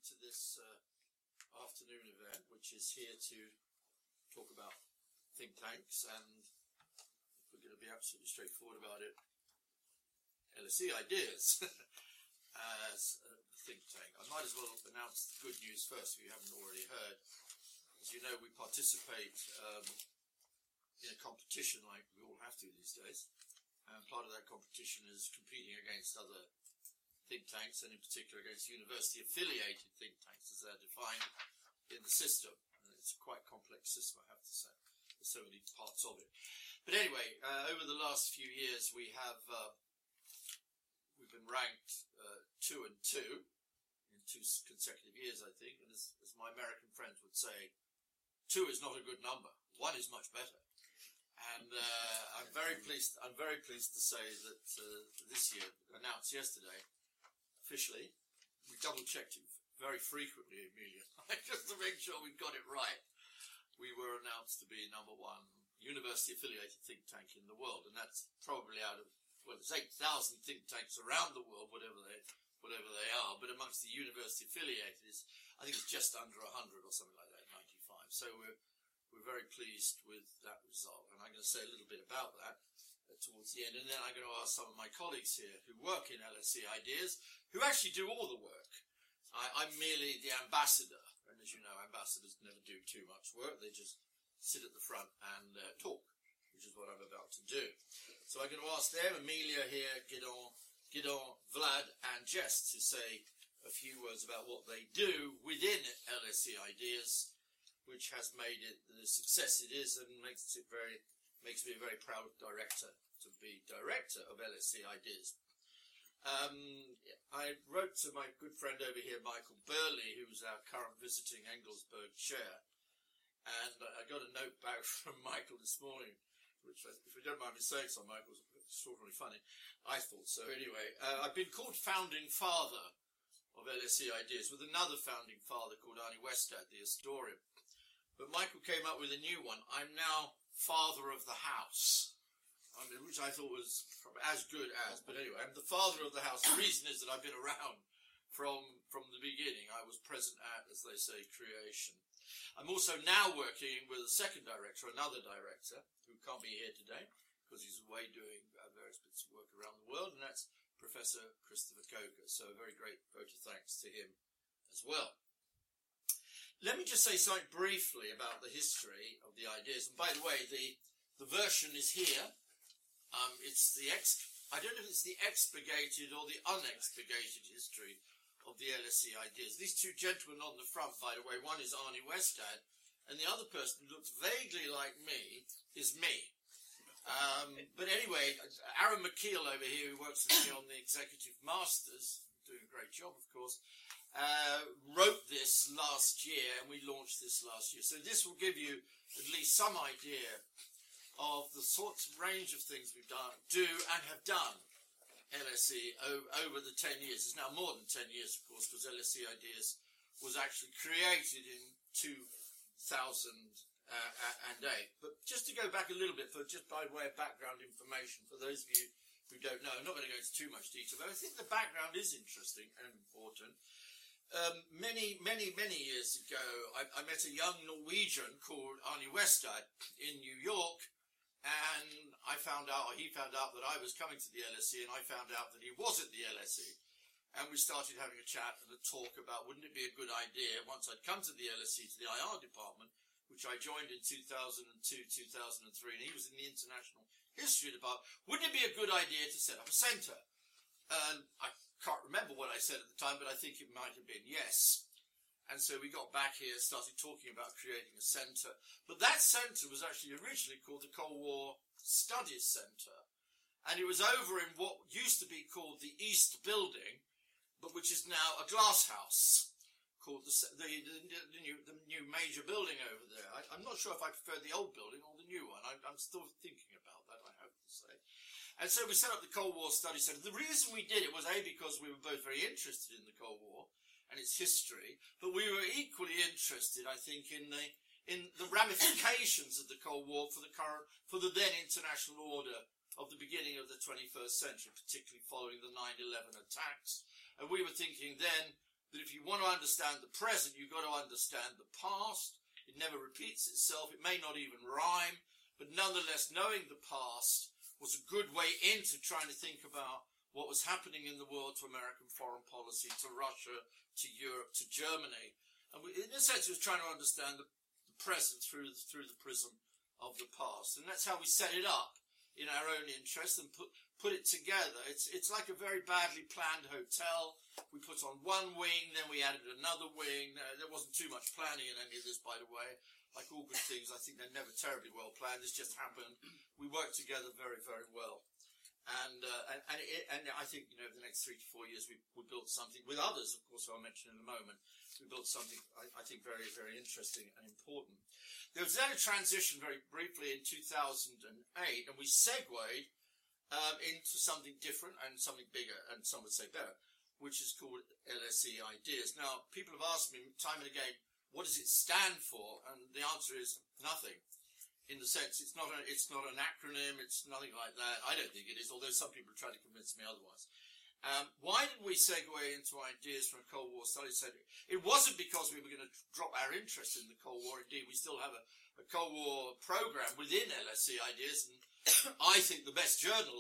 to this afternoon event, which is here to talk about think tanks, and if we're going to be absolutely straightforward about it, LSE Ideas as a think tank. I might as well announce the good news first if you haven't already heard. As you know, we participate in a competition like we all have to these days, and part of that competition is competing against other think tanks, and in particular against university-affiliated think tanks as they're defined in the system. And it's a quite complex system, I have to say. There's so many parts of it. But anyway, over the last few years we've been ranked 2 and 2 in 2 consecutive years, I think. And as my American friends would say, 2 is not a good number. 1 is much better. And I'm very pleased to say that this year, announced yesterday, officially, we double-checked it very frequently, Amelia, just to make sure we got it right. We were announced to be #1 university-affiliated think tank in the world, and that's probably out of, well, there's 8,000 think tanks around the world, whatever they are, but amongst the university-affiliated, I think it's just under 100 or something like that, 95. So we're very pleased with that result, and I'm going to say a little bit about that towards the end, and then I'm going to ask some of my colleagues here who work in LSE Ideas, who actually do all the work. I'm merely the ambassador, and as you know, ambassadors never do too much work. They just sit at the front and talk, which is what I'm about to do. So I'm going to ask them, Amelia here, Gidon, Vlad, and Jess, to say a few words about what they do within LSE Ideas, which has made it the success it is, and makes me a very proud director to be director of LSE Ideas. I wrote to my good friend over here, Michael Burley, who's our current visiting Engelsberg chair, and I got a note back from Michael this morning, which, if you don't mind me saying so, Michael, was extraordinarily funny. I thought so anyway. I've been called founding father of LSE Ideas, with another founding father called Arnie Westad, the historian. But Michael came up with a new one. I'm now father of the house, which I thought was as good as. But anyway, I'm the father of the house. The reason is that I've been around from the beginning. I was present at, as they say, creation. I'm also now working with a second director, another director, who can't be here today because he's away doing various bits of work around the world, and that's Professor Christopher Coker. So a very great vote of thanks to him as well. Let me just say something briefly about the history of the ideas. And by the way, the version is here. I don't know if it's the expurgated or the unexpurgated history of the LSE Ideas. These two gentlemen on the front, by the way, one is Arnie Westad, and the other person who looks vaguely like me is me. But anyway, Aaron McKeel over here, who works with me on the Executive Masters, doing a great job, of course, wrote this last year, and we launched this last year. So this will give you at least some idea of the sorts of range of things we've do and have done LSE over the 10 years. It's now more than 10 years, of course, because LSE Ideas was actually created in 2008. But just to go back a little bit, just by way of background information, for those of you who don't know, I'm not going to go into too much detail, but I think the background is interesting and important. Many years ago, I met a young Norwegian called Arnie Westad in New York, and he found out that I was coming to the LSE, and I found out that he was at the LSE. And we started having a chat and a talk about, wouldn't it be a good idea, once I'd come to the LSE, to the IR department, which I joined in 2002, 2003, and he was in the International History department, wouldn't it be a good idea to set up a centre? And I can't remember what I said at the time, but I think it might have been yes. And so we got back here, started talking about creating a centre. But that centre was actually originally called the Cold War Studies Centre. And it was over in what used to be called the East Building, but which is now a glass house, called the new major building over there. I'm not sure if I prefer the old building or the new one. I'm still thinking about that, I have to say. And so we set up the Cold War Study Centre. The reason we did it was, A, because we were both very interested in the Cold War and its history, but we were equally interested, I think, in the ramifications of the Cold War for the then international order of the beginning of the 21st century, particularly following the 9/11 attacks. And we were thinking then that if you want to understand the present, you've got to understand the past. It never repeats itself. It may not even rhyme, but nonetheless, knowing the past was a good way into trying to think about what was happening in the world, to American foreign policy, to Russia, to Europe, to Germany. And in a sense, it was trying to understand the present through the prism of the past. And that's how we set it up in our own interest and put it together. It's like a very badly planned hotel. We put on one wing, then we added another wing. There wasn't too much planning in any of this, by the way. Like all good things, I think they're never terribly well planned. This just happened. We worked together very, very well. And I think, you know, over the next 3 to 4 years, we built something with others, of course, who I'll mention in a moment. We built something, I think, very, very interesting and important. There was then a transition very briefly in 2008, and we segued into something different and something bigger, and some would say better, which is called LSE Ideas. Now, people have asked me time and again, what does it stand for? And the answer is nothing. In the sense, it's not an acronym, it's nothing like that. I don't think it is, although some people try to convince me otherwise. Why did we segue into ideas from a Cold War study center? It wasn't because we were going to drop our interest in the Cold War. Indeed, we still have a Cold War program within LSE Ideas, and I think the best journal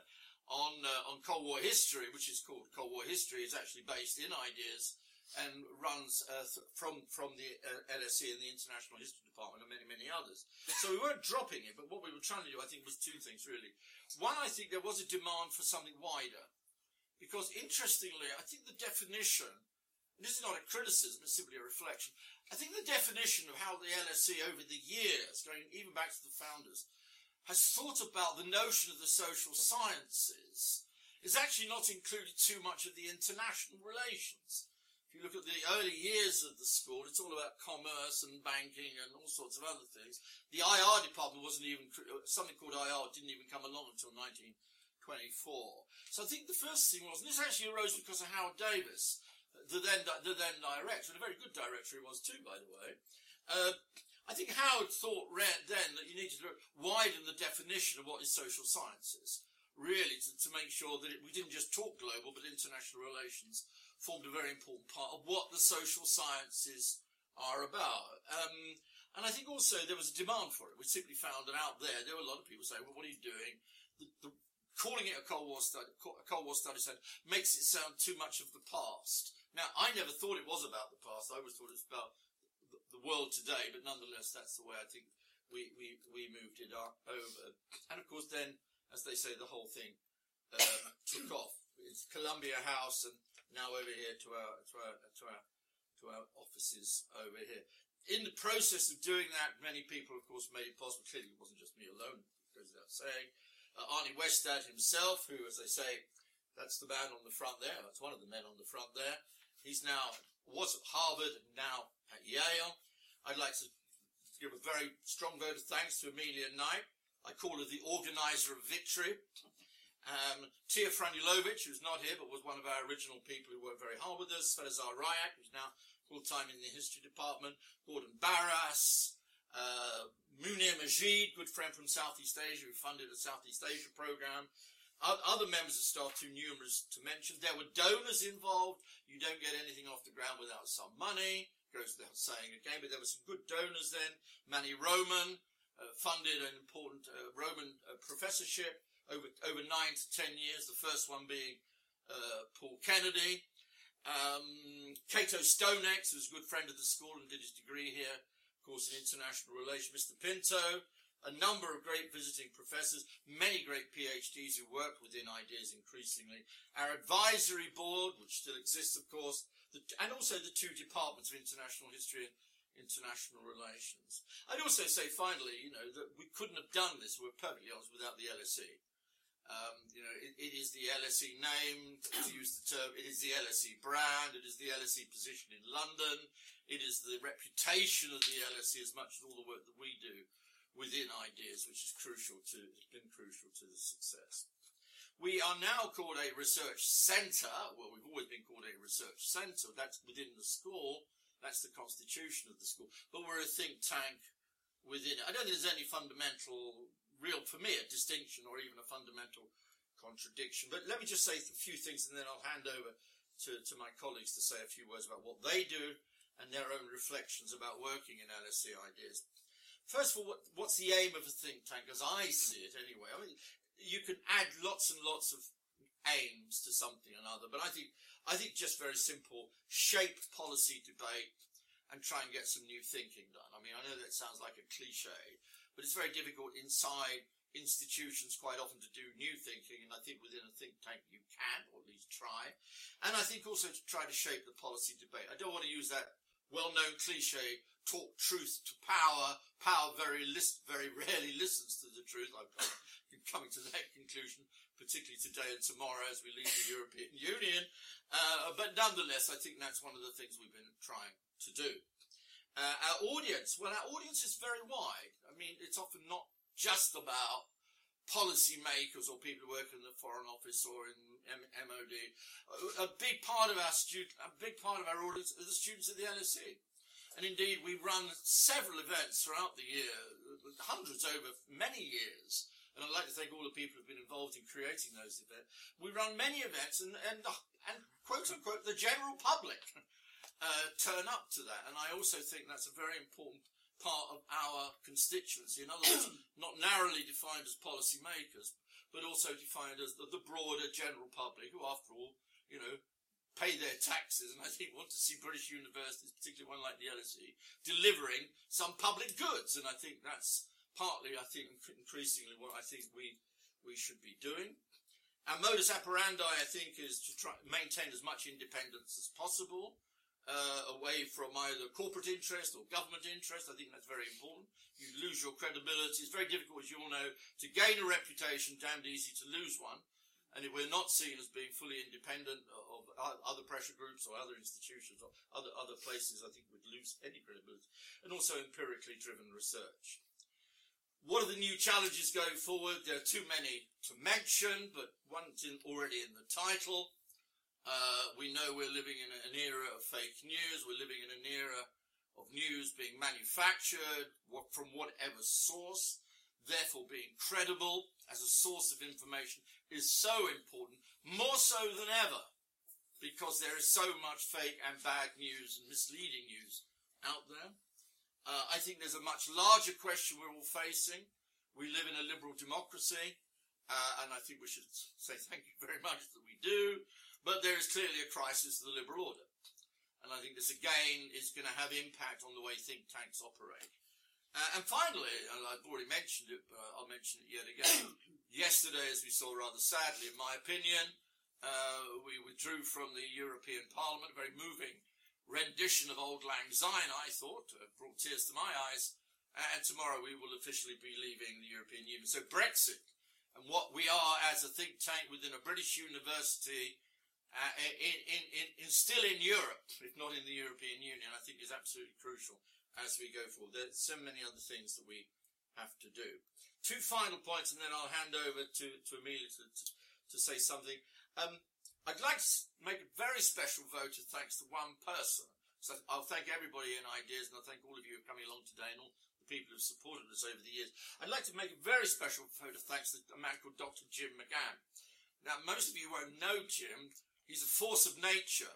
on Cold War history, which is called Cold War History, is actually based in Ideas and runs from the LSE and the International History Department and many, many others. So we weren't dropping it, but what we were trying to do, I think, was two things, really. One, I think there was a demand for something wider. Because, interestingly, I think the definition, and this is not a criticism, it's simply a reflection, I think the definition of how the LSE over the years, going even back to the founders, has thought about the notion of the social sciences is actually not included too much of the international relations. If you look at the early years of the school, it's all about commerce and banking and all sorts of other things. The IR department wasn't even, something called IR didn't even come along until 1924. So I think the first thing was, and this actually arose because of Howard Davis, the then director, and a very good director he was too, by the way. I think Howard thought then that you needed to widen the definition of what is social sciences, really, to make sure that we didn't just talk global, but international relations formed a very important part of what the social sciences are about. And I think also there was a demand for it. We simply found that out there were a lot of people saying, well, what are you doing? Calling it a Cold War study center makes it sound too much of the past. Now, I never thought it was about the past. I always thought it was about the world today, but nonetheless, that's the way I think we moved it over. And of course, then, as they say, the whole thing took off. It's Columbia House, and now over here to our offices over here. In the process of doing that, many people, of course, made it possible. Clearly, it wasn't just me alone, it goes without saying. Arnie Westad himself, who, as they say, that's the man on the front there. That's one of the men on the front there. Was at Harvard and now at Yale. I'd like to give a very strong vote of thanks to Amelia Knight. I call her the organizer of victory. Tia Franulovic, who's not here but was one of our original people who worked very hard with us. Svezar Ryak, who's now full-time in the history department. Gordon Barras. Munir Majid, good friend from Southeast Asia, who funded a Southeast Asia program. Other members of staff, too numerous to mention. There were donors involved. You don't get anything off the ground without some money. Goes without saying again, but there were some good donors then. Manny Roman funded an important Roman professorship over 9 to 10 years, the first one being Paul Kennedy. Cato Stonex, who's a good friend of the school and did his degree here, of course, in international relations. Mr. Pinto, a number of great visiting professors, many great PhDs who worked within Ideas increasingly. Our advisory board, which still exists, of course, and also the two departments of international history and international relations. I'd also say, finally, that we couldn't have done this, we're perfectly honest, without the LSE. It is the LSE name, to use the term, it is the LSE brand, it is the LSE position in London, it is the reputation of the LSE as much as all the work that we do within Ideas, which is has been crucial to the success. We are now called a research centre. Well, we've always been called a research centre. That's within the school. That's the constitution of the school. But we're a think tank within it. I don't think there's any fundamental, for me, a distinction or even a fundamental contradiction. But let me just say a few things and then I'll hand over to my colleagues to say a few words about what they do and their own reflections about working in LSE Ideas. First of all, what's the aim of a think tank, as I see it anyway? I mean, you can add lots and lots of aims to something or another, but I think just very simple, shape policy debate and try and get some new thinking done. I mean, I know that sounds like a cliche, but it's very difficult inside institutions quite often to do new thinking, and I think within a think tank you can, or at least try. And I think also to try to shape the policy debate. I don't want to use that well-known cliche, talk truth to power. Power very rarely listens to the truth. I'm coming to that conclusion, particularly today and tomorrow as we leave the European Union. But nonetheless, I think that's one of the things we've been trying to do. Our audience is very wide. I mean, it's often not just about policy makers or people who work in the Foreign Office or in MOD. A big part of our audience are the students at the LSE. And indeed, we run several events throughout the year, hundreds over many years. And I'd like to thank all the people who've been involved in creating those events. We run many events and quote unquote, the general public turn up to that. And I also think that's a very important part of our constituency. In other words, not narrowly defined as policy makers, but also defined as the broader general public, who, after all, pay their taxes, and I think want to see British universities, particularly one like the LSE, delivering some public goods. And I think that's partly, increasingly what I think we should be doing. Our modus operandi, I think, is to try maintain as much independence as possible, away from either corporate interest or government interest. I think that's very important. You lose your credibility. It's very difficult, as you all know, to gain a reputation, damned easy to lose one. And if we're not seen as being fully independent of other pressure groups or other institutions or other places, I think we'd lose any credibility. And also empirically driven research. What are the new challenges going forward? There are too many to mention, but one's already in the title. We know we're living in an era of fake news. We're living in an era of news being manufactured from whatever source. Therefore, being credible as a source of information is so important, more so than ever, because there is so much fake and bad news and misleading news out there. I think there's a much larger question we're all facing. We live in a liberal democracy, and I think we should say thank you very much that we do, but there is clearly a crisis of the liberal order. And I think this, again, is going to have impact on the way think tanks operate. And finally, and I've already mentioned it, but I'll mention it yet again, yesterday, as we saw rather sadly, in my opinion, we withdrew from the European Parliament, a very moving rendition of Auld Lang Syne, I thought, brought tears to my eyes, and tomorrow we will officially be leaving the European Union. So Brexit, and what we are as a think tank within a British university, still in Europe, if not in the European Union, I think is absolutely crucial as we go forward. There's so many other things that we have to do. Two final points, and then I'll hand over to Amelia to say something. I'd like to make a very special vote of thanks to one person. So I'll thank everybody in Ideas, and I'll thank all of you who are coming along today and all the people who have supported us over the years. I'd like to make a very special vote of thanks to a man called Dr. Jim McGann. Now, most of you won't know Jim. He's a force of nature.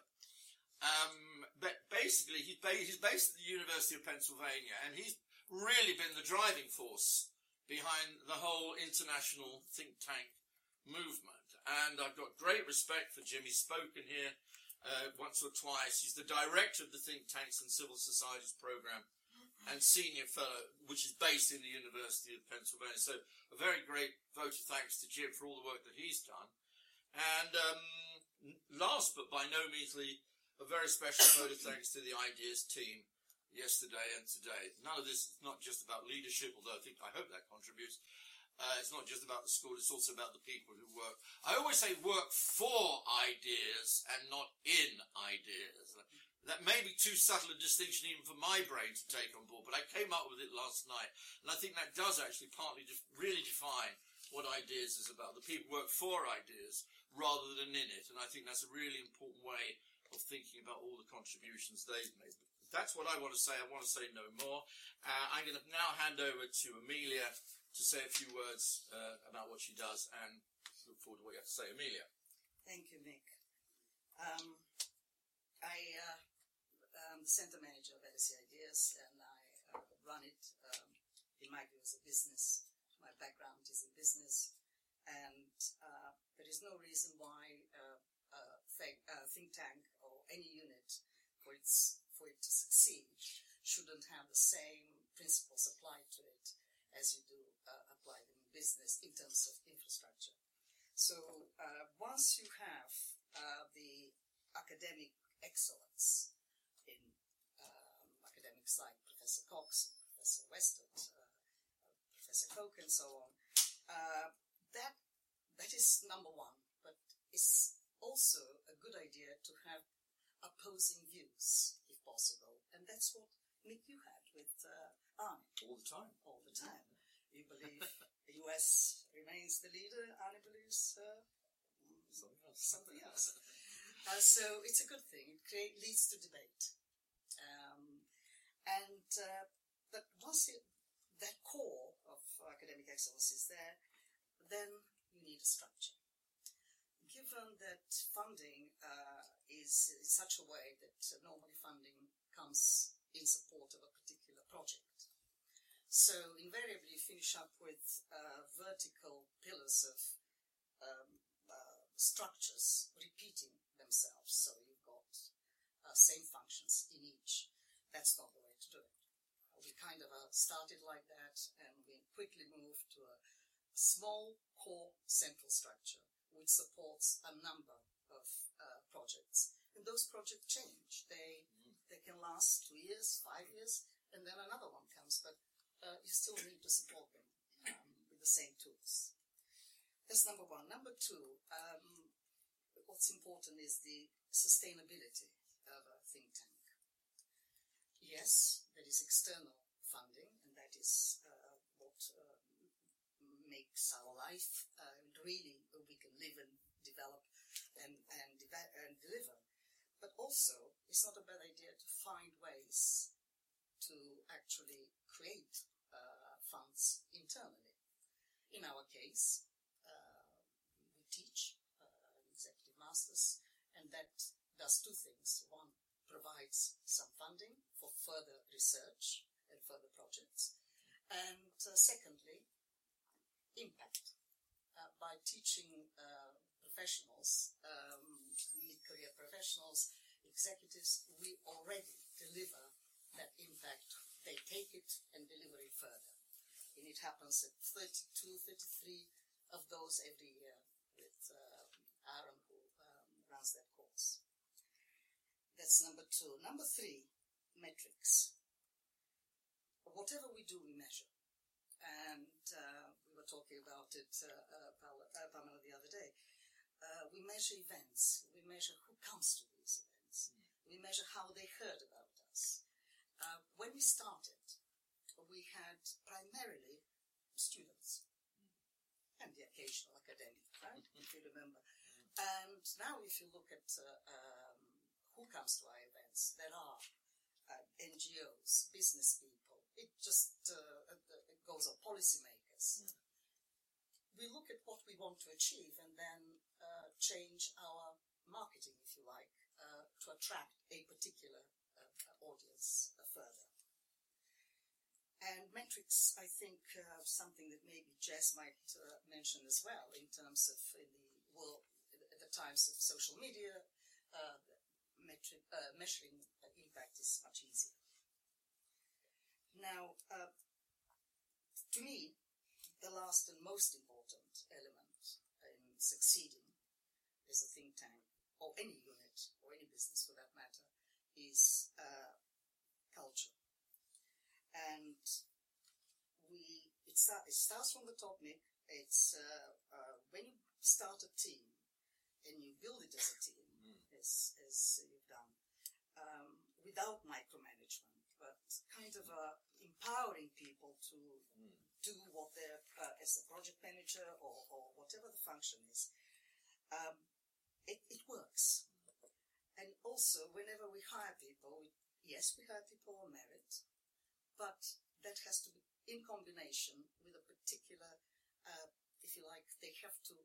But basically, he's based at the University of Pennsylvania, and he's really been the driving force behind the whole international think tank movement. And I've got great respect for Jim. He's spoken here once or twice. He's the director of the Think Tanks and Civil Societies Program and senior fellow, which is based in the University of Pennsylvania. So a very great vote of thanks to Jim for all the work that he's done. And last but by no means least, a very special vote of thanks to the Ideas team yesterday and today. None of this is not just about leadership, although I hope that contributes. It's not just about the school, it's also about the people who work. I always say work for ideas and not in ideas. That may be too subtle a distinction even for my brain to take on board, but I came up with it last night. And I think that does actually partly really define what Ideas is about. The people work for ideas rather than in it. And I think that's a really important way of thinking about all the contributions they've made. But that's what I want to say. I want to say no more. I'm going to now hand over to Amelia to say a few words about what she does, and look forward to what you have to say. Amelia. Thank you, Mick. the center manager of LSE Ideas, and I run it, in my view, as a business. My background is in business, and there is no reason why a think tank or any unit, for it to succeed, shouldn't have the same principles applied to it as you do apply them in business in terms of infrastructure. So once you have the academic excellence in academics like Professor Cox, Professor Westwood, Professor Koch, and so on, that is number one. But it's also a good idea to have opposing views, if possible, and that's what Nick, you had with Arne. All the time. All the time. You believe the US remains the leader, Arne believes something else. So it's a good thing. It leads to debate. But once that core of academic excellence is there, then you need a structure. Given that funding is in such a way that normally funding comes in support of a particular project. So invariably you finish up with vertical pillars of structures repeating themselves. So you've got same functions in each. That's not the way to do it. We kind of started like that, and we quickly moved to a small core central structure which supports a number of projects. And those projects change. They can last 2 years, 5 years, and then another one comes, but you still need to support them with the same tools. That's number one. Number two, what's important is the sustainability of a think tank. Yes, there is external funding, and that is what makes our life really we can live and develop and deliver. But also, it's not a bad idea to find ways to actually create funds internally. In our case, we teach executive masters, and that does two things. One, provides some funding for further research and further projects. And secondly, impact. By teaching professionals, mid-career professionals, executives, we already deliver that impact. They take it and deliver it further. And it happens at 32, 33 of those every year with Aaron, who runs that course. That's number two. Number three, metrics. Whatever we do, we measure. And we were talking about it, Pamela, the other day. We measure events. We measure who comes to these events. We measure how they heard about us. When we started, we had primarily students and the occasional academic, right? If you remember. And now if you look at who comes to our events, there are NGOs, business people. It just it goes on policymakers. We look at what we want to achieve and then change our marketing, if you like, to attract a particular audience further. And metrics, I think, something that maybe Jess might mention as well in terms of in the world, at the times of social media, measuring impact is much easier. Now, to me, the last and most important element in succeeding as a think tank, or any unit, or any business for that matter, is culture. And it starts from the top, Nick. It's when you start a team and you build it as a team, as you've done, without micromanagement, but kind of empowering people to do what they're, as a project manager or whatever the function is, it works. And also, whenever we hire people, yes, we hire people on merit, but that has to be in combination with a particular, if you like, they have to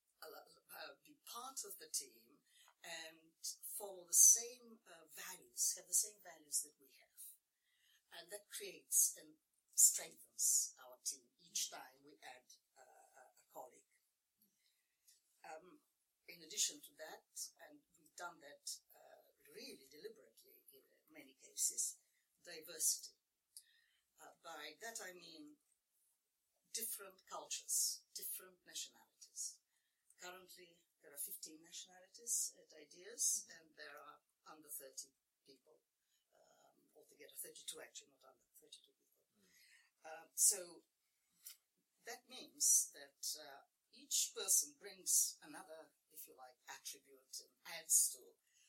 be part of the team and follow the same values, countries have the same values that we have. And that creates and strengthens our team each time we add a colleague. In addition to that, and we've done that really deliberately in many cases, diversity. By that I mean different cultures, different nationalities. Currently, there are 15 nationalities at IDEAS, and there are under 30 people. Altogether, 32 actually, not under 32 people. So that means that each person brings another, if you like, attribute and adds to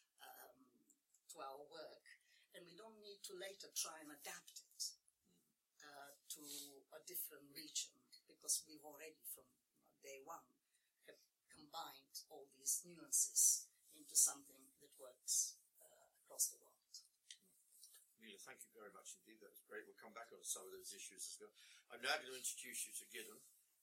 our work, and we don't need to later try and adapt it to a different region, because we've already from day one have combined all these nuances into something that works across the world. Mila, thank you very much indeed. That was great. We'll come back on some of those issues as well. I'm now going to introduce you to Gideon.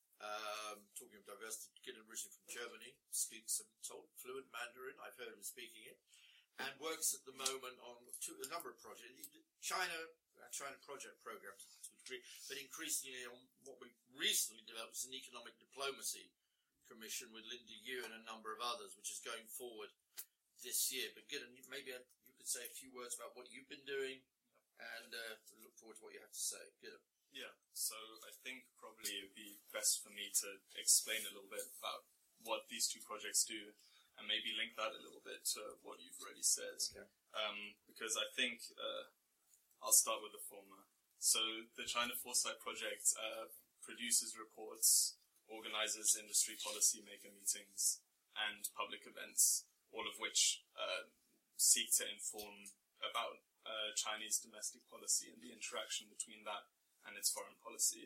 Talking of diversity, Gideon originally from Germany, speaks fluent Mandarin. I've heard him speaking it, and works at the moment on a number of projects. China project programs to a degree, but increasingly on what we recently developed is an economic diplomacy commission with Linda Yu and a number of others, which is going forward this year. But Gideon, maybe you could say a few words about what you've been doing, and look forward to what you have to say. Gideon. Yeah, so I think probably it would be best for me to explain a little bit about what these two projects do, and maybe link that a little bit to what you've already said. Okay. Because I think I'll start with the former. So the China Foresight Project produces reports, organizes industry policymaker meetings, and public events, all of which seek to inform about Chinese domestic policy and the interaction between that and its foreign policy.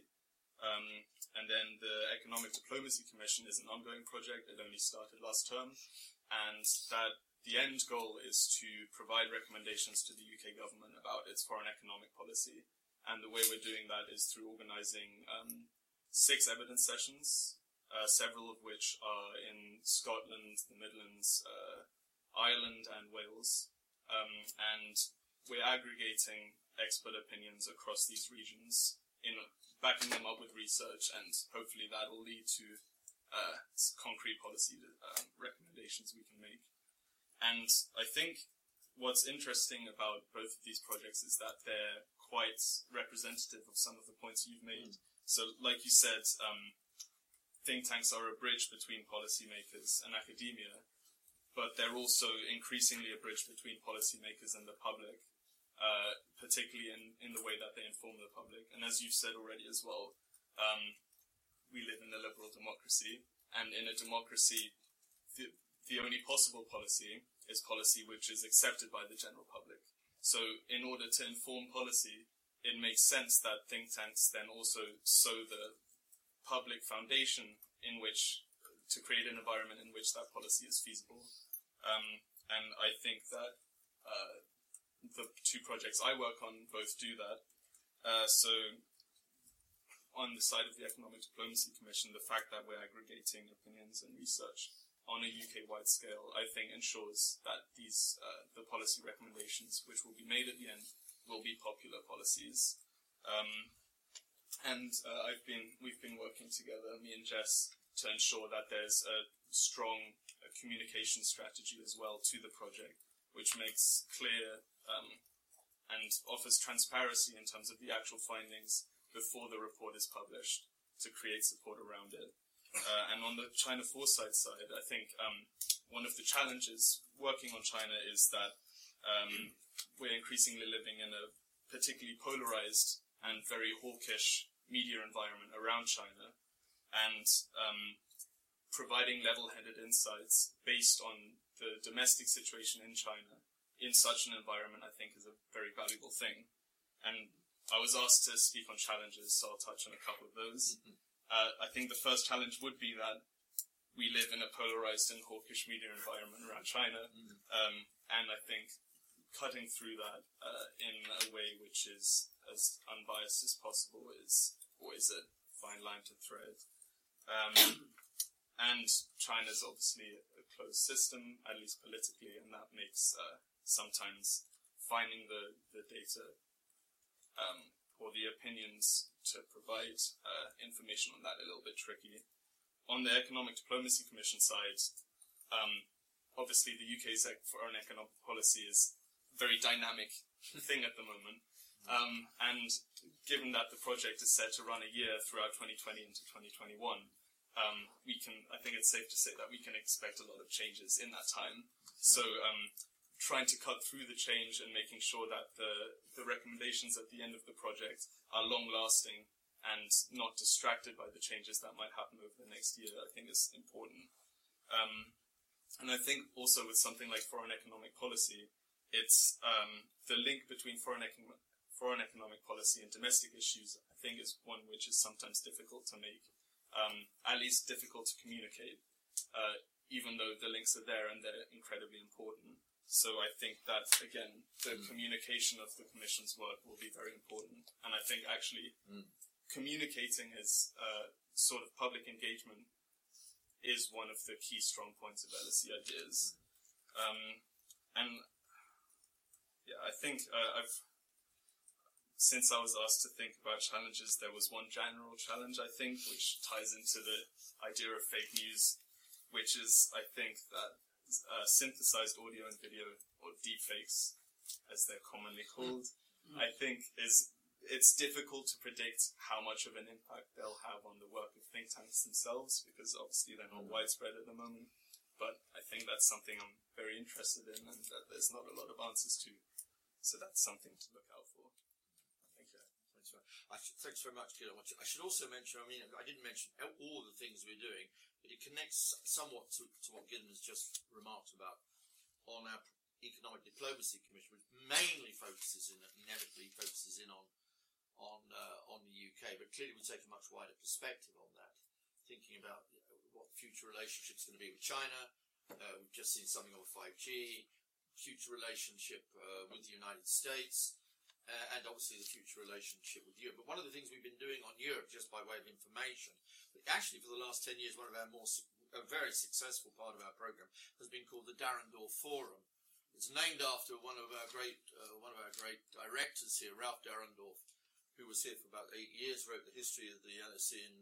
And then the Economic Diplomacy Commission is an ongoing project. It only started last term, and that the end goal is to provide recommendations to the UK government about its foreign economic policy. And the way we're doing that is through organising 6 evidence sessions, several of which are in Scotland, the Midlands, Ireland and Wales. And we're aggregating expert opinions across these regions, backing them up with research, and hopefully that will lead to concrete policy recommendations we can make. And I think what's interesting about both of these projects is that they're quite representative of some of the points you've made. So, like you said, think tanks are a bridge between policymakers and academia, but they're also increasingly a bridge between policymakers and the public, particularly in the way that they inform the public. And as you've said already as well, we live in a liberal democracy, and in a democracy, the only possible policy is policy which is accepted by the general public. So in order to inform policy, it makes sense that think tanks then also sow the public foundation in which to create an environment in which that policy is feasible. And I think that the 2 projects I work on both do that. So on the side of the Economic Diplomacy Commission, the fact that we're aggregating opinions and research on a UK-wide scale, I think ensures that these the policy recommendations which will be made at the end will be popular policies. And we've been working together, me and Jess, to ensure that there's a strong communication strategy as well to the project, which makes clear and offers transparency in terms of the actual findings before the report is published to create support around it. And on the China Foresight side, I think one of the challenges working on China is that we're increasingly living in a particularly polarized and very hawkish media environment around China, and providing level-headed insights based on the domestic situation in China in such an environment, I think, is a very valuable thing. And I was asked to speak on challenges, so I'll touch on a couple of those. I think the first challenge would be that we live in a polarized and hawkish media environment around China, and I think cutting through that in a way which is as unbiased as possible is always a fine line to thread. And China's obviously a closed system, at least politically, and that makes sometimes finding the data or the opinions to provide information on that a little bit tricky. On the Economic Diplomacy Commission side, obviously the UK's foreign economic policy is a very dynamic thing at the moment. And given that the project is set to run a year throughout 2020 into 2021, I think it's safe to say that we can expect a lot of changes in that time. So trying to cut through the change and making sure that the recommendations at the end of the project are long-lasting and not distracted by the changes that might happen over the next year, I think is important. And I think also with something like foreign economic policy, it's the link between foreign economic policy and domestic issues, I think, is one which is sometimes difficult to make, at least difficult to communicate, even though the links are there and they're incredibly important. So I think that, again, the communication of the Commission's work will be very important. And I think actually communicating is sort of public engagement is one of the key strong points of LSE ideas. And yeah, I think since I was asked to think about challenges, there was one general challenge, I think, which ties into the idea of fake news, which is, I think, that synthesized audio and video, or deepfakes, as they're commonly called, I think it's difficult to predict how much of an impact they'll have on the work of think tanks themselves, because obviously they're not widespread at the moment. But I think that's something I'm very interested in and that there's not a lot of answers to. So that's something to look out for. Thank you. Thanks very much, Gil. I should also mention, I didn't mention all the things we're doing, but it connects somewhat to what Gideon has just remarked about on our Economic Diplomacy Commission, which mainly inevitably focuses in on the UK, but clearly we take a much wider perspective on that, thinking about what future relationships are going to be with China. We've just seen something on 5G, future relationship with the United States, and obviously the future relationship with Europe. But one of the things we've been doing on Europe, just by way of information, actually for the last 10 years, one of our a very successful part of our program has been called the Dahrendorf Forum. It's named after one of our great directors here, Ralph Dahrendorf, who was here for about 8 years, wrote the history of the LSE in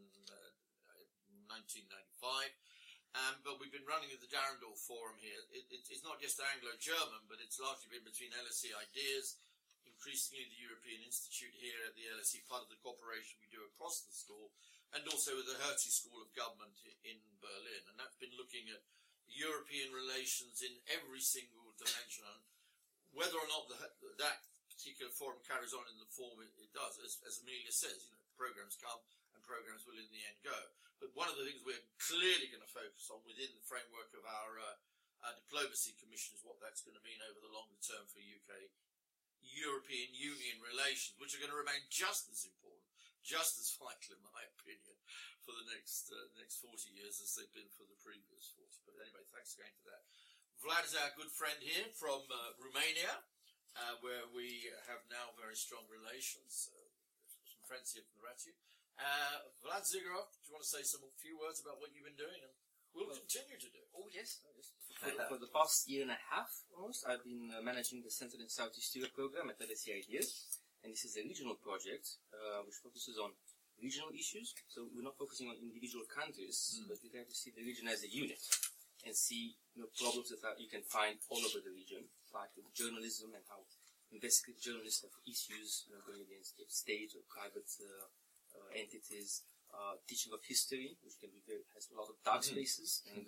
1995. But we've been running the Dahrendorf Forum here. It's not just Anglo-German, but it's largely been between LSE Ideas, increasingly the European Institute here at the LSE, part of the cooperation we do across the school, and also with the Hertie School of Government in Berlin. And that's been looking at European relations in every single dimension. And whether or not that particular forum carries on in the form it does, as Amelia says, programs come and programs will in the end go. But one of the things we're clearly going to focus on within the framework of our Diplomacy Commission is what that's going to mean over the longer term for UK-European Union relations, which are going to remain just as important, just as vital, in my opinion, for the next 40 years as they've been for the previous 40. But anyway, thanks again for that. Vlad is our good friend here from Romania, where we have now very strong relations. Some friends here from the RATU. Vlad Zigorov, do you want to say a few words about what you've been doing and will continue to do? Oh, yes. For the past year and a half, almost, I've been managing the Central and Southeast Europe program at LSE Ideas. And this is a regional project which focuses on regional issues. So we're not focusing on individual countries, but we try to see the region as a unit and see problems that you can find all over the region, like journalism and how investigative journalists have issues going against state or private entities, teaching of history, which can be has a lot of dark spaces, and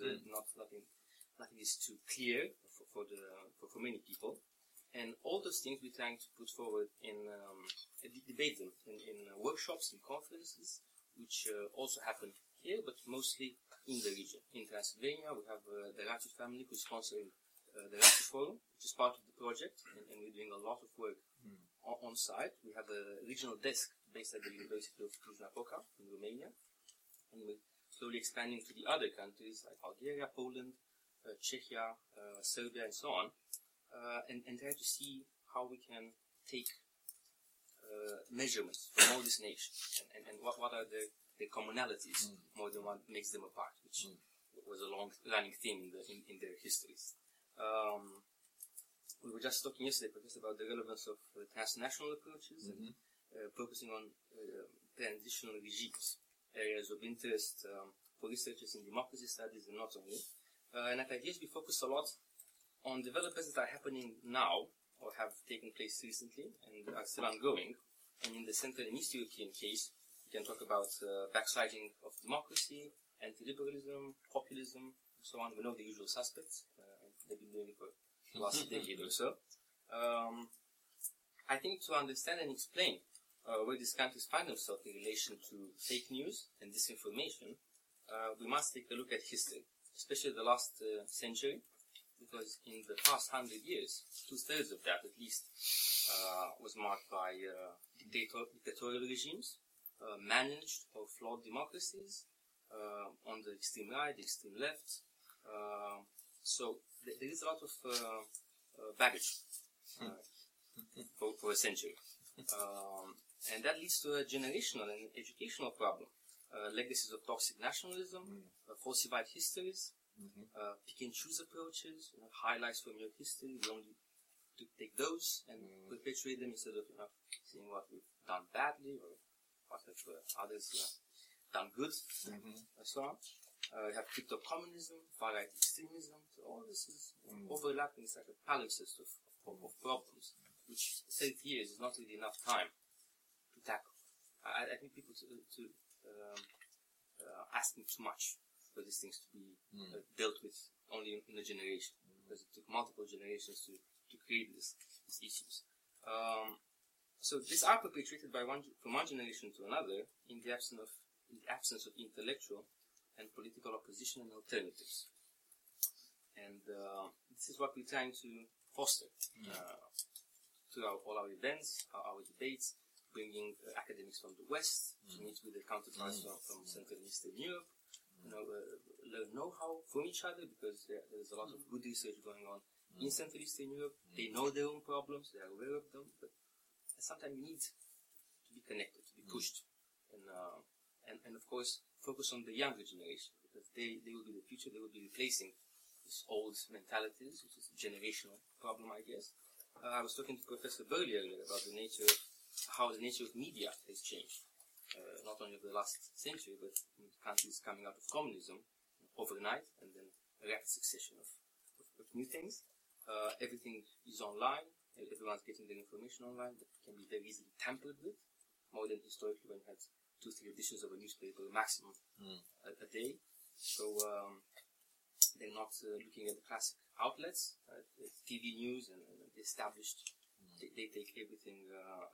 nothing is too clear for many people. And all those things we're trying to put forward in debate them in workshops, in conferences, which also happen here, but mostly in the region. In Transylvania, we have the RATU family who's sponsoring the RATU Forum, which is part of the project, and we're doing a lot of work on site. We have a regional desk based at the University of Cluj-Napoca in Romania, and we're slowly expanding to the other countries like Bulgaria, Poland, Czechia, Serbia, and so on, and try to see how we can take measurements from all these nations and what are the commonalities more than what makes them apart, which was a long-running theme in their histories. we were just talking yesterday, Professor, about the relevance of transnational approaches and focusing on transitional regimes, areas of interest for researchers in democracy studies and not only. And at IDS we focus a lot on developments that are happening now or have taken place recently and are still ongoing. And in the Central and East European case, we can talk about backsliding of democracy, anti-liberalism, populism, and so on. We know the usual suspects. They've been doing it for the last decade or so. I think to understand and explain where these countries find themselves in relation to fake news and disinformation, we must take a look at history, especially the last century, because in the past 100 years, 2/3 of that at least was marked by dictatorial regimes, managed or flawed democracies on the extreme right, the extreme left. So there is a lot of baggage for a century. And that leads to a generational and educational problem. Legacies of toxic nationalism, falsified histories, pick and choose approaches, highlights from your history, we only to take those and perpetuate them instead of seeing what we've done badly or what have others done good, and so on. We have crypto-communism, far-right extremism, so all this is overlapping. It's like a palimpsest of problems, which 30 years is not really enough time to tackle. I think people to asking too much for these things to be dealt with only in a generation, because it took multiple generations to create these issues. So these are perpetuated from one generation to another in the absence of intellectual and political opposition and alternatives. And this is what we're trying to foster through all our events, our debates, bringing academics from the West to meet with the counterparts from Central and Eastern Europe, learn know-how from each other, because there's a lot of good research going on in Central Eastern Europe. They know their own problems, they are aware of them, but sometimes you need to be connected, to be pushed, and of course focus on the younger generation, because they will be the future. They will be replacing these old mentalities, which is a generational problem, I guess. I was talking to Professor Burley earlier about how the nature of media has changed, not only over the last century, but in countries coming out of communism overnight, and then a rapid succession of new things. Everything is online. Everyone's getting their information online, that can be very easily tampered with, more than historically when you had 2-3 editions of a newspaper maximum a day. So they're not looking at the classic outlets, TV news and the established. They take everything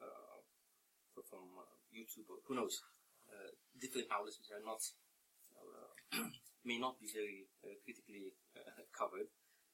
from YouTube or who knows, different outlets which are not may not be very critically covered.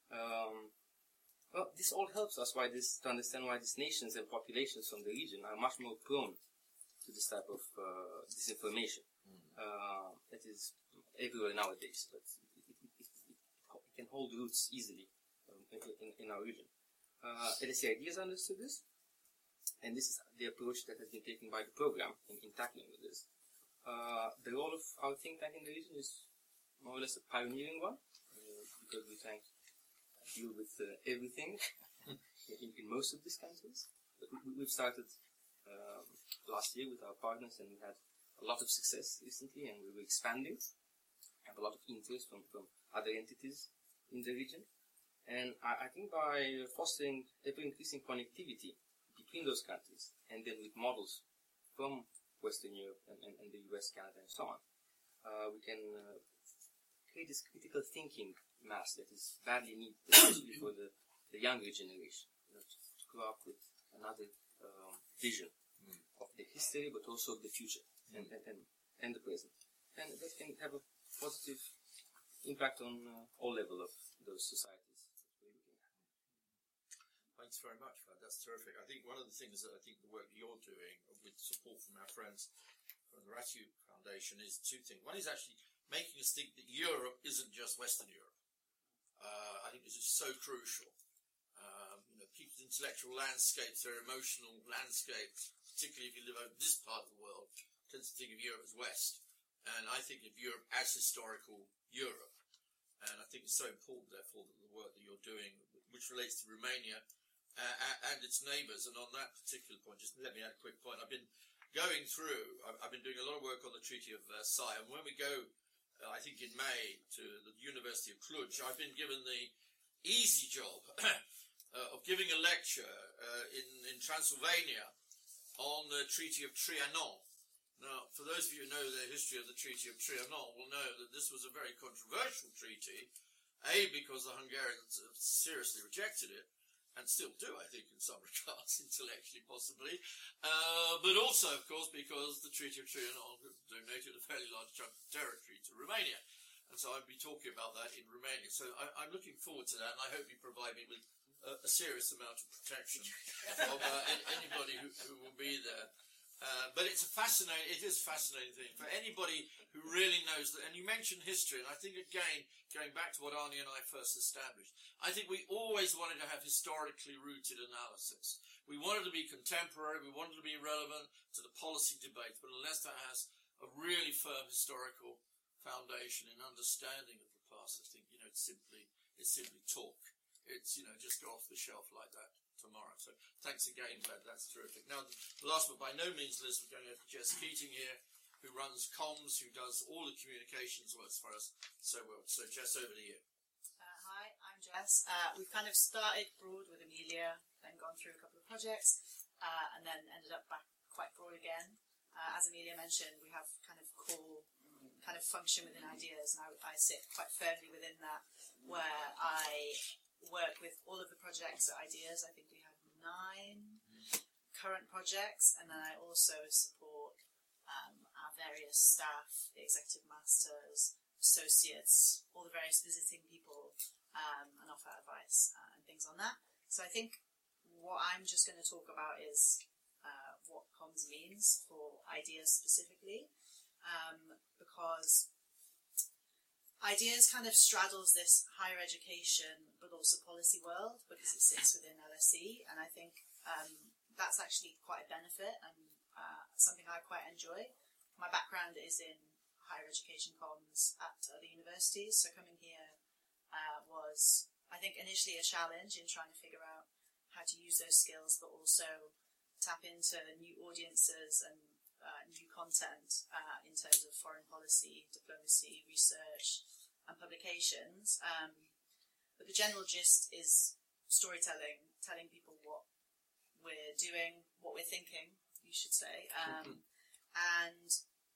Well, this all helps us to understand why these nations and populations from the region are much more prone to this type of disinformation. That is everywhere nowadays, but it can hold roots easily in our region. LSE Ideas understood this, and this is the approach that has been taken by the program in tackling with this. The role of our think tank in the region is more or less a pioneering one, because we try to deal with everything in most of these countries. But we've started last year with our partners, and we had a lot of success recently, and we were expanding. Have a lot of interest from other entities in the region. And I think by fostering ever-increasing connectivity between those countries, and then with models from Western Europe and the US, Canada, and so on, we can create this critical thinking mass that is badly needed, especially for the younger generation, to grow up with another vision of the history, but also of the future and the present. And that can have a positive impact on all levels of those societies that we're looking at. Thanks very much for that. That's terrific. I think one of the things that I think the work that you're doing with support from our friends from the Ratu Foundation is two things. One is actually making us think that Europe isn't just Western Europe. I think this is so crucial. People's intellectual landscapes, their emotional landscapes, particularly if you live over this part of the world, tends to think of Europe as West. And I think of Europe as historical Europe. And I think it's so important, therefore, that the work that you're doing, which relates to Romania, and its neighbours. And on that particular point, just let me add a quick point. I've been going through, I've been doing a lot of work on the Treaty of Versailles, and when we go, I think in May, to the University of Cluj, I've been given the easy job of giving a lecture in Transylvania on the Treaty of Trianon. Now, for those of you who know the history of the Treaty of Trianon will know that this was a very controversial treaty, because the Hungarians seriously rejected it, and still do, I think, in some regards, intellectually possibly, but also, of course, because the Treaty of Trianon donated a fairly large chunk of territory to Romania. And so I'll be talking about that in Romania. So I'm looking forward to that, and I hope you provide me with a serious amount of protection from anybody who will be there. But it is a fascinating thing for anybody who really knows that. And you mentioned history, and I think, again, going back to what Arnie and I first established, I think we always wanted to have historically rooted analysis. We wanted to be contemporary, we wanted to be relevant to the policy debate, but unless that has a really firm historical foundation in understanding of the past, I think, it's simply talk. It's, just go off the shelf like that tomorrow. So thanks again, Brad. That's terrific. Now, last but by no means least, we're going to have Jess Keating here, who runs comms, who does all the communications works for us so well. So Jess, over to you. Hi, I'm Jess. We've kind of started broad with Amelia, then gone through a couple of projects, and then ended up back quite broad again. As Amelia mentioned, we have kind of core kind of function within ideas, and I sit quite firmly within that, where I work with all of the projects at Ideas. I think we have 9 current projects, and then I also support our various staff, the executive masters, associates, all the various visiting people, and offer advice and things on that. So I think what I'm just going to talk about is what comms means for Ideas specifically, because Ideas kind of straddles this higher education but also policy world because it sits within LSE, and I think that's actually quite a benefit and something I quite enjoy. My background is in higher education comms at other universities, so coming here was, I think, initially a challenge in trying to figure out how to use those skills but also tap into new audiences and new content in terms of foreign policy, diplomacy, research, and publications. But the general gist is storytelling, telling people what we're doing, what we're thinking, you should say. And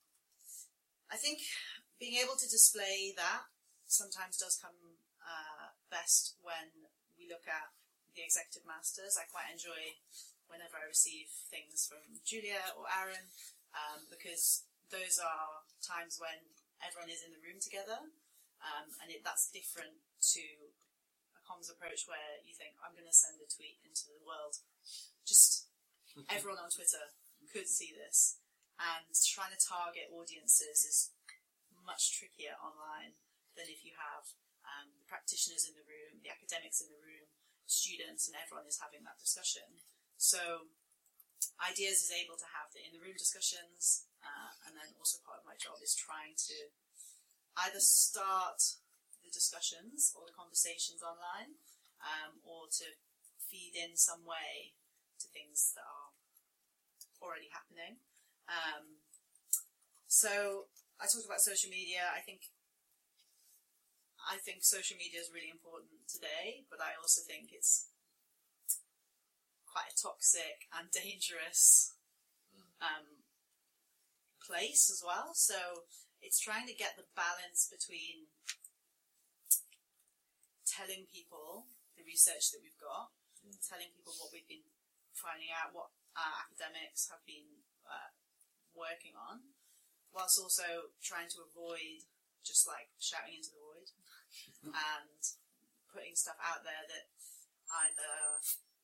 I think being able to display that sometimes does come best when we look at the executive masters. I quite enjoy whenever I receive things from Julia or Aaron, because those are times when everyone is in the room together, and that's different to a comms approach where you think, I'm going to send a tweet into the world. Just everyone on Twitter could see this, and trying to target audiences is much trickier online than if you have the practitioners in the room, the academics in the room, students, and everyone is having that discussion. So Ideas is able to have the in-the-room discussions, and then also part of my job is trying to either start the discussions or the conversations online, or to feed in some way to things that are already happening. So I talked about social media. I think social media is really important today, but I also think it's quite a toxic and dangerous place as well. So it's trying to get the balance between telling people the research that we've got, telling people what we've been finding out, what our academics have been working on, whilst also trying to avoid just like shouting into the void and putting stuff out there that either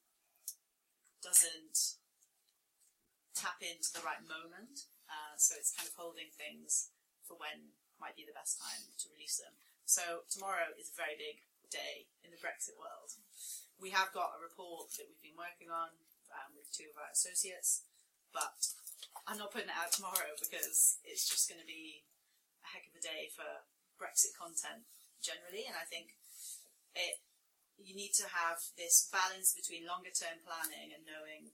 doesn't tap into the right moment, so it's kind of holding things for when might be the best time to release them. So tomorrow is a very big day in the Brexit world. We have got a report that we've been working on with 2 of our associates, but I'm not putting it out tomorrow because it's just going to be a heck of a day for Brexit content generally, and I think it you need to have this balance between longer term planning and knowing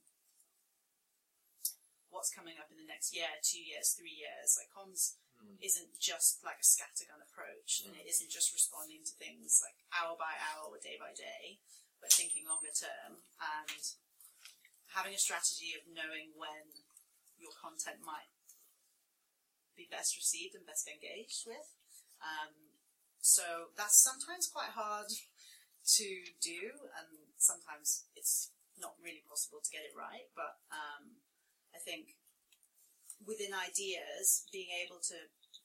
what's coming up in the next year, 2 years, 3 years. Like comms isn't just like a scattergun approach, and it isn't just responding to things like hour by hour or day by day, but thinking longer term and having a strategy of knowing when your content might be best received and best engaged with. So that's sometimes quite hard to do, and sometimes it's not really possible to get it right, but I think within ideas, being able to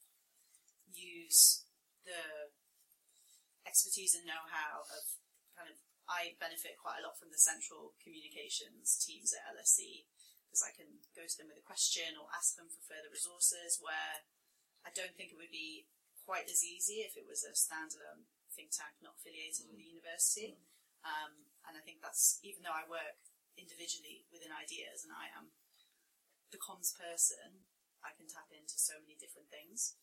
use the expertise and know-how of I benefit quite a lot from the central communications teams at LSE, because I can go to them with a question or ask them for further resources, where I don't think it would be quite as easy if it was a standalone think tank not affiliated with the university. And I think that's, even though I work individually within ideas and I am the comms person, I can tap into so many different things.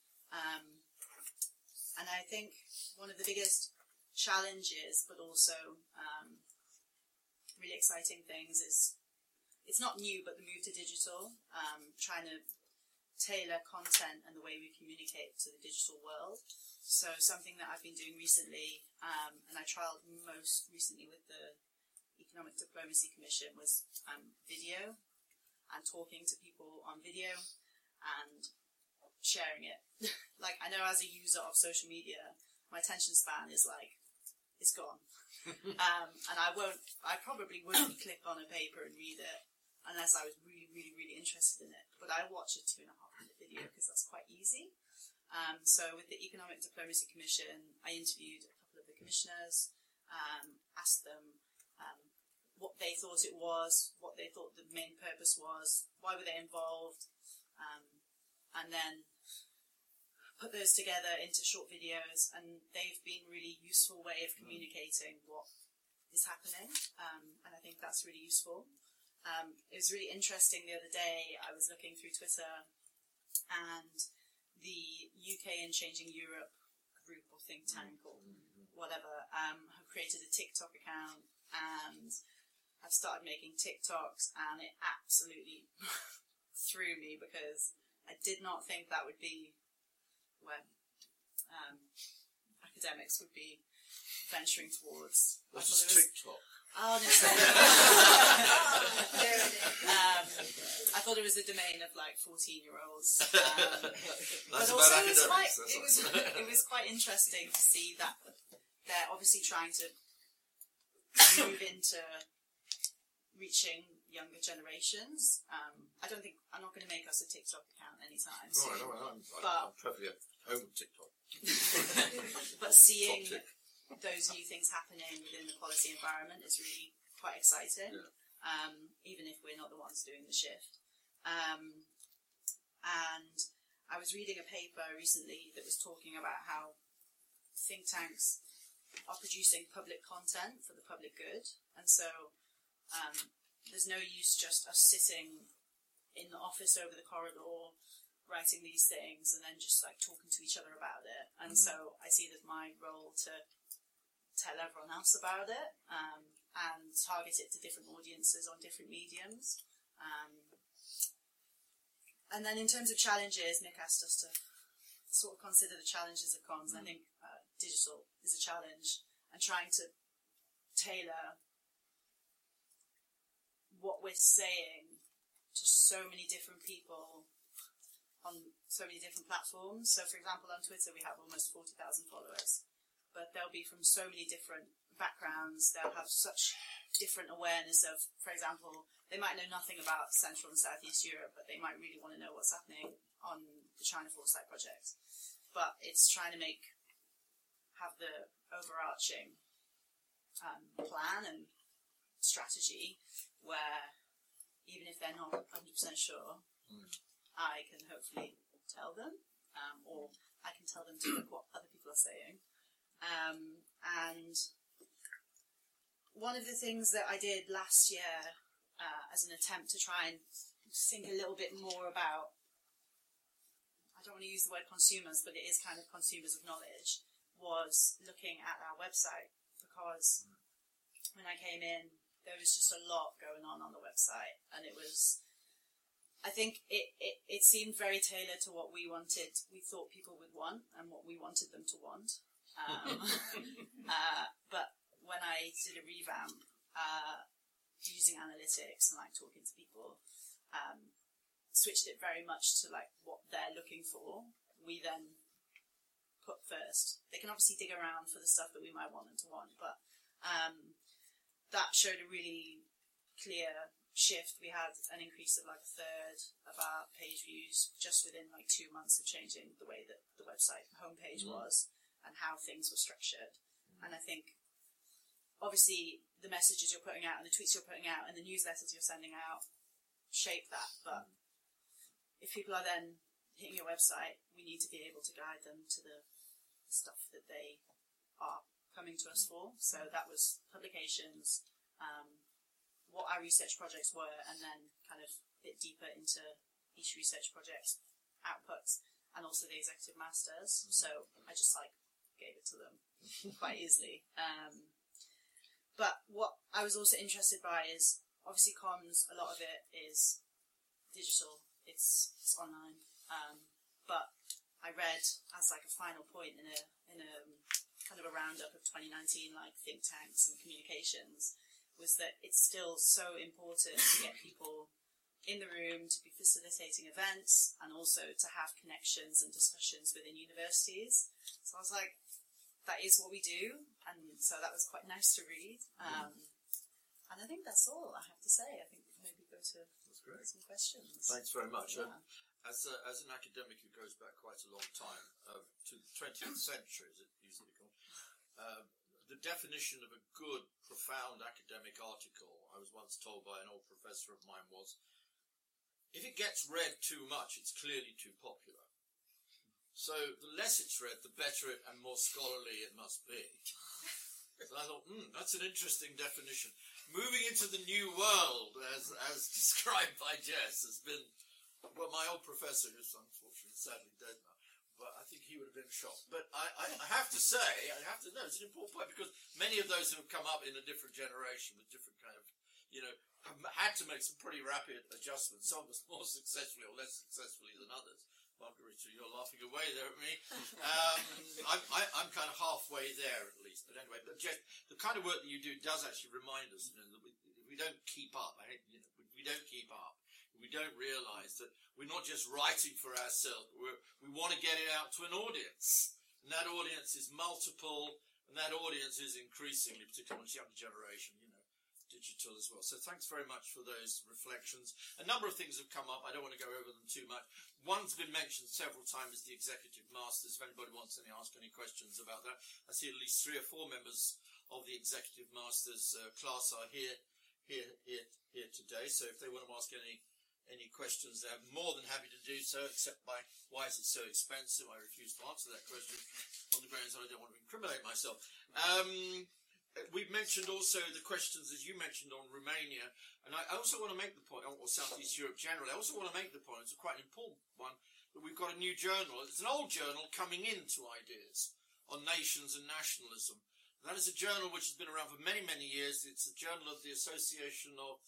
And I think one of the biggest challenges, but also really exciting things, is it's not new, but the move to digital, trying to tailor content and the way we communicate to the digital world. So something that I've been doing recently, and I trialled most recently with the Economic Diplomacy Commission, was video and talking to people on video and sharing it. Like, I know as a user of social media, my attention span is like, it's gone. And I probably wouldn't click on a paper and read it unless I was really, really, really interested in it. But I watch a 2.5-minute video because that's quite easy. So with the Economic Diplomacy Commission, I interviewed a couple of the commissioners, asked them what they thought it was, what they thought the main purpose was, why were they involved, and then put those together into short videos, and they've been really useful way of communicating what is happening, and I think that's really useful. It was really interesting the other day, I was looking through Twitter, and the UK and Changing Europe group or think tank or whatever have created a TikTok account, and I've started making TikToks, and it absolutely threw me because I did not think that would be where academics would be venturing towards. What is TikTok? Oh, no. There it is. I thought it was the domain of like 14-year-olds. That's but about also academics. it was quite interesting to see that they're obviously trying to move into reaching younger generations. I'm not going to make us a TikTok account anytime soon. I'm perfectly at home with TikTok. But seeing those new things happening within the policy environment is really quite exciting, even if we're not the ones doing the shift. And I was reading a paper recently that was talking about how think tanks are producing public content for the public good, and so there's no use just us sitting in the office over the corridor writing these things and then just like talking to each other about it. And so I see it as my role to tell everyone else about it, and target it to different audiences on different mediums. And then in terms of challenges, Nick asked us to sort of consider the challenges of comms. I think digital is a challenge, and trying to tailor what we're saying to so many different people on so many different platforms. So, for example, on Twitter we have almost 40,000 followers, but they'll be from so many different backgrounds. They'll have such different awareness of, for example, they might know nothing about Central and Southeast Europe, but they might really want to know what's happening on the China Foresight project. But it's trying to have the overarching plan and strategy where even if they're not 100% sure, I can hopefully tell them, or I can tell them to look what other people are saying. And one of the things that I did last year as an attempt to try and think a little bit more about, I don't want to use the word consumers, but it is kind of consumers of knowledge, was looking at our website, because when I came in, there was just a lot going on the website, and it was, I think it seemed very tailored to what we thought people would want and what we wanted them to want. But when I did a revamp, using analytics and like talking to people, switched it very much to like what they're looking for, we then put first. They can obviously dig around for the stuff that we might want them to want, but that showed a really clear shift. We had an increase of like a third of our page views just within like 2 months of changing the way that the website homepage was and how things were structured. And I think obviously the messages you're putting out and the tweets you're putting out and the newsletters you're sending out shape that, but if people are then hitting your website, we need to be able to guide them to the stuff that they are coming to us for. So that was publications, what our research projects were, and then kind of a bit deeper into each research project's outputs, and also the executive masters. So I just like gave it to them quite easily. But what I was also interested by is obviously comms. A lot of it is digital. It's online. But I read as like a final point in a kind of a roundup of 2019, like think tanks and communications, was that it's still so important to get people in the room, to be facilitating events, and also to have connections and discussions within universities. So I was like, that is what we do, and so that was quite nice to read. And I think that's all I have to say. I think we can maybe go to some questions. Thanks very much. Yeah. As an academic who goes back quite a long time, to the 20th century, as it used to be called, the definition of a good, profound academic article, I was once told by an old professor of mine, was, if it gets read too much, it's clearly too popular. So the less it's read, the better it and more scholarly it must be. So I thought, that's an interesting definition. Moving into the new world, as described by Jess, has been, well, my old professor, who's unfortunately sadly dead now, but I think he would have been shocked. But I have to say, it's an important point, because many of those who have come up in a different generation with different kind of, have had to make some pretty rapid adjustments, some of us more successfully or less successfully than others. Margarita, you're laughing away there at me. I'm kind of halfway there at least. But anyway, Jess, the kind of work that you do does actually remind us that we don't keep up. We don't keep up. We don't realise that we're not just writing for ourselves. We want to get it out to an audience. And that audience is multiple, and that audience is increasingly, particularly amongst younger generation, digital as well. So thanks very much for those reflections. A number of things have come up. I don't want to go over them too much. One's been mentioned several times, the Executive Masters. If anybody wants to ask any questions about that, I see at least 3 or 4 members of the Executive Masters class are here today. So if they want to ask any questions, they're more than happy to do so, except by why is it so expensive? I refuse to answer that question on the grounds that I don't want to incriminate myself. We've mentioned also the questions, as you mentioned, on Romania, and I also want to make the point, or Southeast Europe generally, I also want to make the point, it's quite an important one, that we've got a new journal. It's an old journal coming into ideas on nations and nationalism. That is a journal which has been around for many, many years. It's a journal of the Association of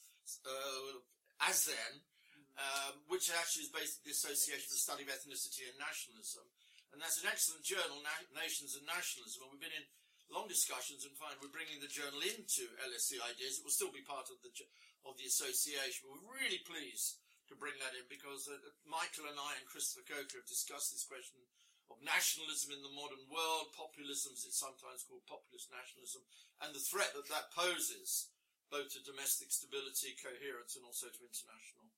ASEAN, which actually is basically the Association for the Study of Ethnicity and Nationalism. And that's an excellent journal, Nations and Nationalism, and we've been in long discussions and find we're bringing the journal into LSE Ideas. It will still be part of the association, but we're really pleased to bring that in because Michael and I and Christopher Coker have discussed this question of nationalism in the modern world, populism, as it's sometimes called, populist nationalism, and the threat that poses both to domestic stability, coherence, and also to international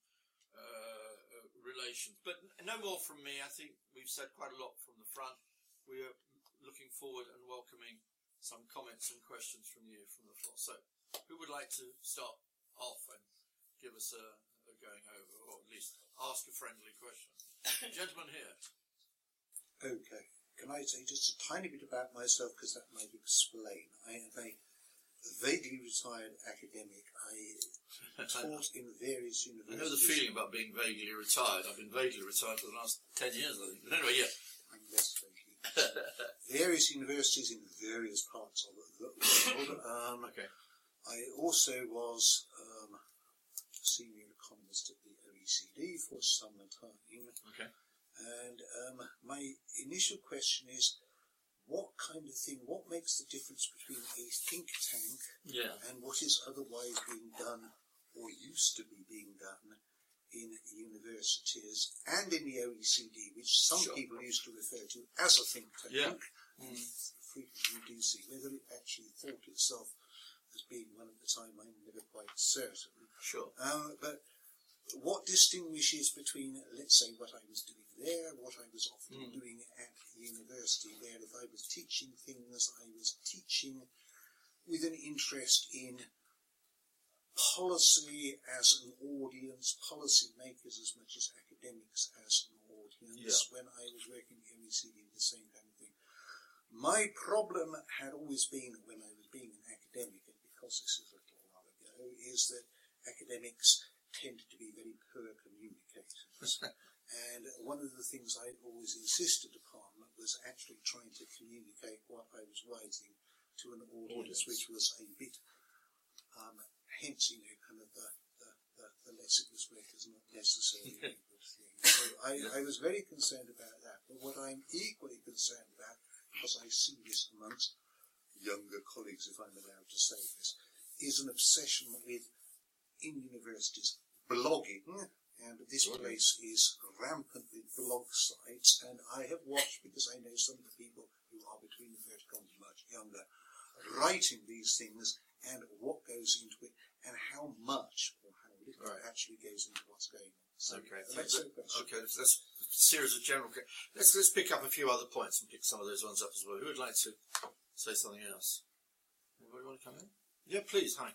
relations. But no more from me. I think we've said quite a lot from the front. We are looking forward and welcoming some comments and questions from you from the floor. So, who would like to start off and give us a going over, or at least ask a friendly question? Gentleman here. Okay. Can I say just a tiny bit about myself, because that might explain. I am a vaguely retired academic. I taught in various universities. I know the feeling about being vaguely retired. I've been vaguely retired for the last 10 years, I think. But anyway, yeah. I'm less vaguely. Various universities in various parts of the world. Okay. I also was senior economist at the OECD for some time. Okay. And my initial question is, what makes the difference between a think tank and what is otherwise being done or used to be being done in universities and in the OECD, which some people used to refer to as a think tank? Yeah. Frequently do see. Whether it actually thought itself as being one at the time, I'm never quite certain. Sure. But what distinguishes between, let's say, what I was doing there, what I was often doing at university there? If I was teaching things, I was teaching with an interest in policy as an audience, policy makers as much as academics as an audience. Yeah. When I was working at the OECD, the same kind of thing. My problem had always been, when I was being an academic, and because this is a little while ago, is that academics tended to be very poor communicators. And one of the things I always insisted upon was actually trying to communicate what I was writing to an audience. Which was a bit, hence, kind of the less it was read is not necessarily a good thing. So I was very concerned about that. But what I'm equally concerned about, because I see this amongst younger colleagues, if I'm allowed to say this, is an obsession with, in universities, blogging. And this place is rampant with blog sites, and I have watched, because I know some of the people who are between the verticals much younger, writing these things, and what goes into it, and how much or how little actually goes into what's going on. So that's a series of general. Let's pick up a few other points and pick some of those ones up as well. Who would like to say something else? Anybody want to come in? Yeah, please. Hi.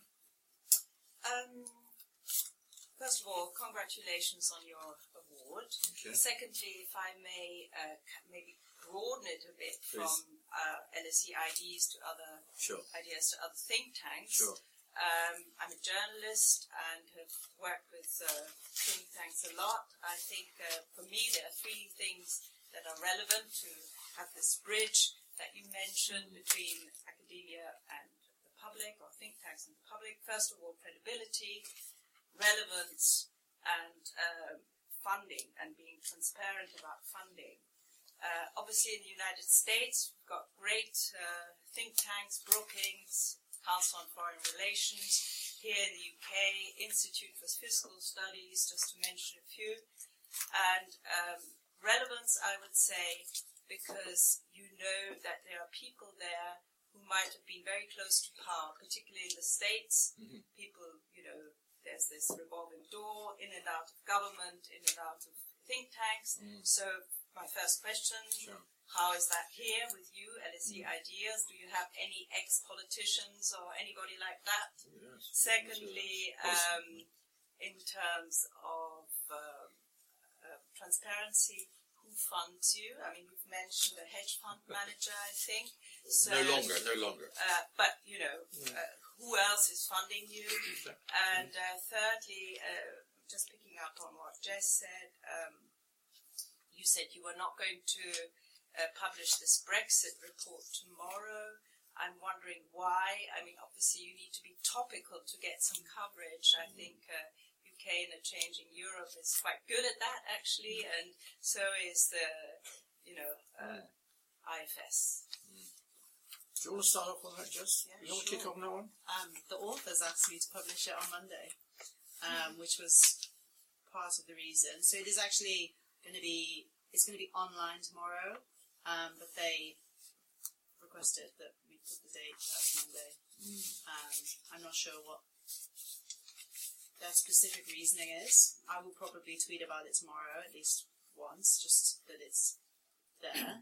First of all, congratulations on your award. Okay. Secondly, if I may maybe broaden it a bit Please. from LSE ideas to other ideas to other think tanks. Sure. I'm a journalist and have worked with think tanks a lot. I think for me there are three things that are relevant to have this bridge that you mentioned between academia and the public, or think tanks and the public. First of all, credibility, relevance, and funding, and being transparent about funding. Obviously in the United States we've got great think tanks, Brookings, Council on Foreign Relations. Here in the UK, Institute for Fiscal Studies, just to mention a few. And relevance, I would say, because you know that there are people there who might have been very close to power, particularly in the States. People, there's this revolving door, in and out of government, in and out of think tanks. So my first question, how is that here with you, LSE Ideas? Do you have any ex-politicians or anybody like that? Yes. Secondly, in terms of transparency, who funds you? I mean, you've mentioned a hedge fund manager, I think. So, No longer. But, who else is funding you? And thirdly, just picking up on what Jess said, you said you were not going to publish this Brexit report tomorrow. I'm wondering why. I mean, obviously you need to be topical to get some coverage. I think UK in a changing Europe is quite good at that, actually, and so is the, IFS. Do you want to start off on that, Jess? Yeah, you want to kick off on that one? The authors asked me to publish it on Monday, which was part of the reason. So it is actually going to be online tomorrow, but they requested that we put the date as Monday. I'm not sure what their specific reasoning is. I will probably tweet about it tomorrow at least once, just that it's there.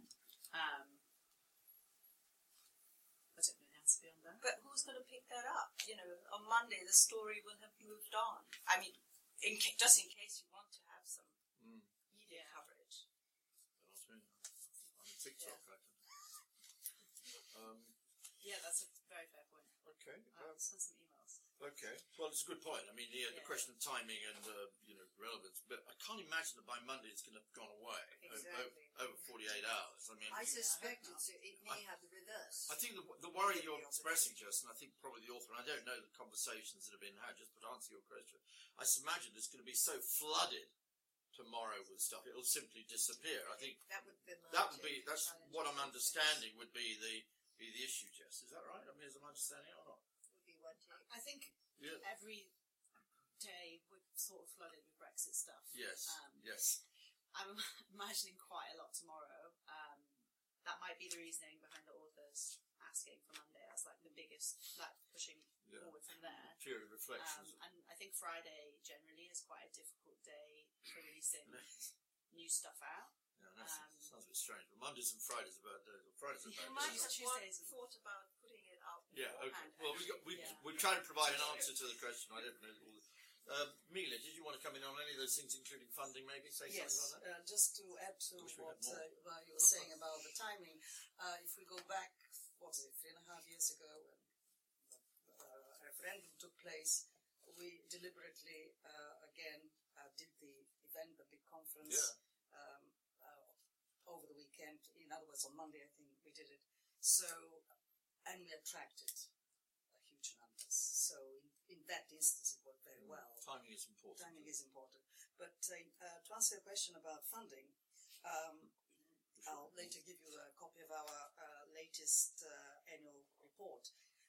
I don't know the answer beyond that. But who's going to pick that up? On Monday the story will have moved on. I mean, just in case you want to have some media coverage. I'm a TikTok. Yeah, that's a very fair point. Okay. I'll send some emails. Okay. Well, it's a good point. I mean, the question of timing and relevance, but I can't imagine that by Monday it's going to have gone away Exactly. over 48 hours. I mean, I suspect I hope not. it may have the reverse. I think the worry you're expressing, Justin, I think probably the author, and I don't know the conversations that have been had, just to answer your question, I imagine it's going to be so flooded tomorrow with stuff, it'll simply disappear. I think That would be that's what I'm understanding would be the issue, Jess. Is that right? I mean, is I'm understanding it or not? would be one take. I think Yeah. every day we're sort of flooded with Brexit stuff. Yes. Yes. I'm imagining quite a lot tomorrow. That might be the reasoning behind the authors asking for Monday as like the biggest, like pushing forward from there. Period of reflections. And I think Friday generally is quite a difficult day for releasing new stuff out. Yeah, that sounds a bit strange. But Mondays and Fridays are bad days. Fridays are You bad might days. have Tuesdays and- thought about putting it out Yeah, okay. beforehand. Well, we're trying to provide an answer to the question. I don't know all the... Mila, did you want to come in on any of those things, including funding, maybe? Say Yes, something about that? just to add to Wish we what had more. you were saying about the timing, if we go back, 3.5 years ago, when the referendum took place, we deliberately, again, did the event, the big conference, over the weekend. In other words, on Monday, I think we did it. So, and we attracted huge numbers. So, in that instance, it worked very well. Timing is important. Timing is important. But to answer your question about funding, I'll later give you a copy of our latest annual report.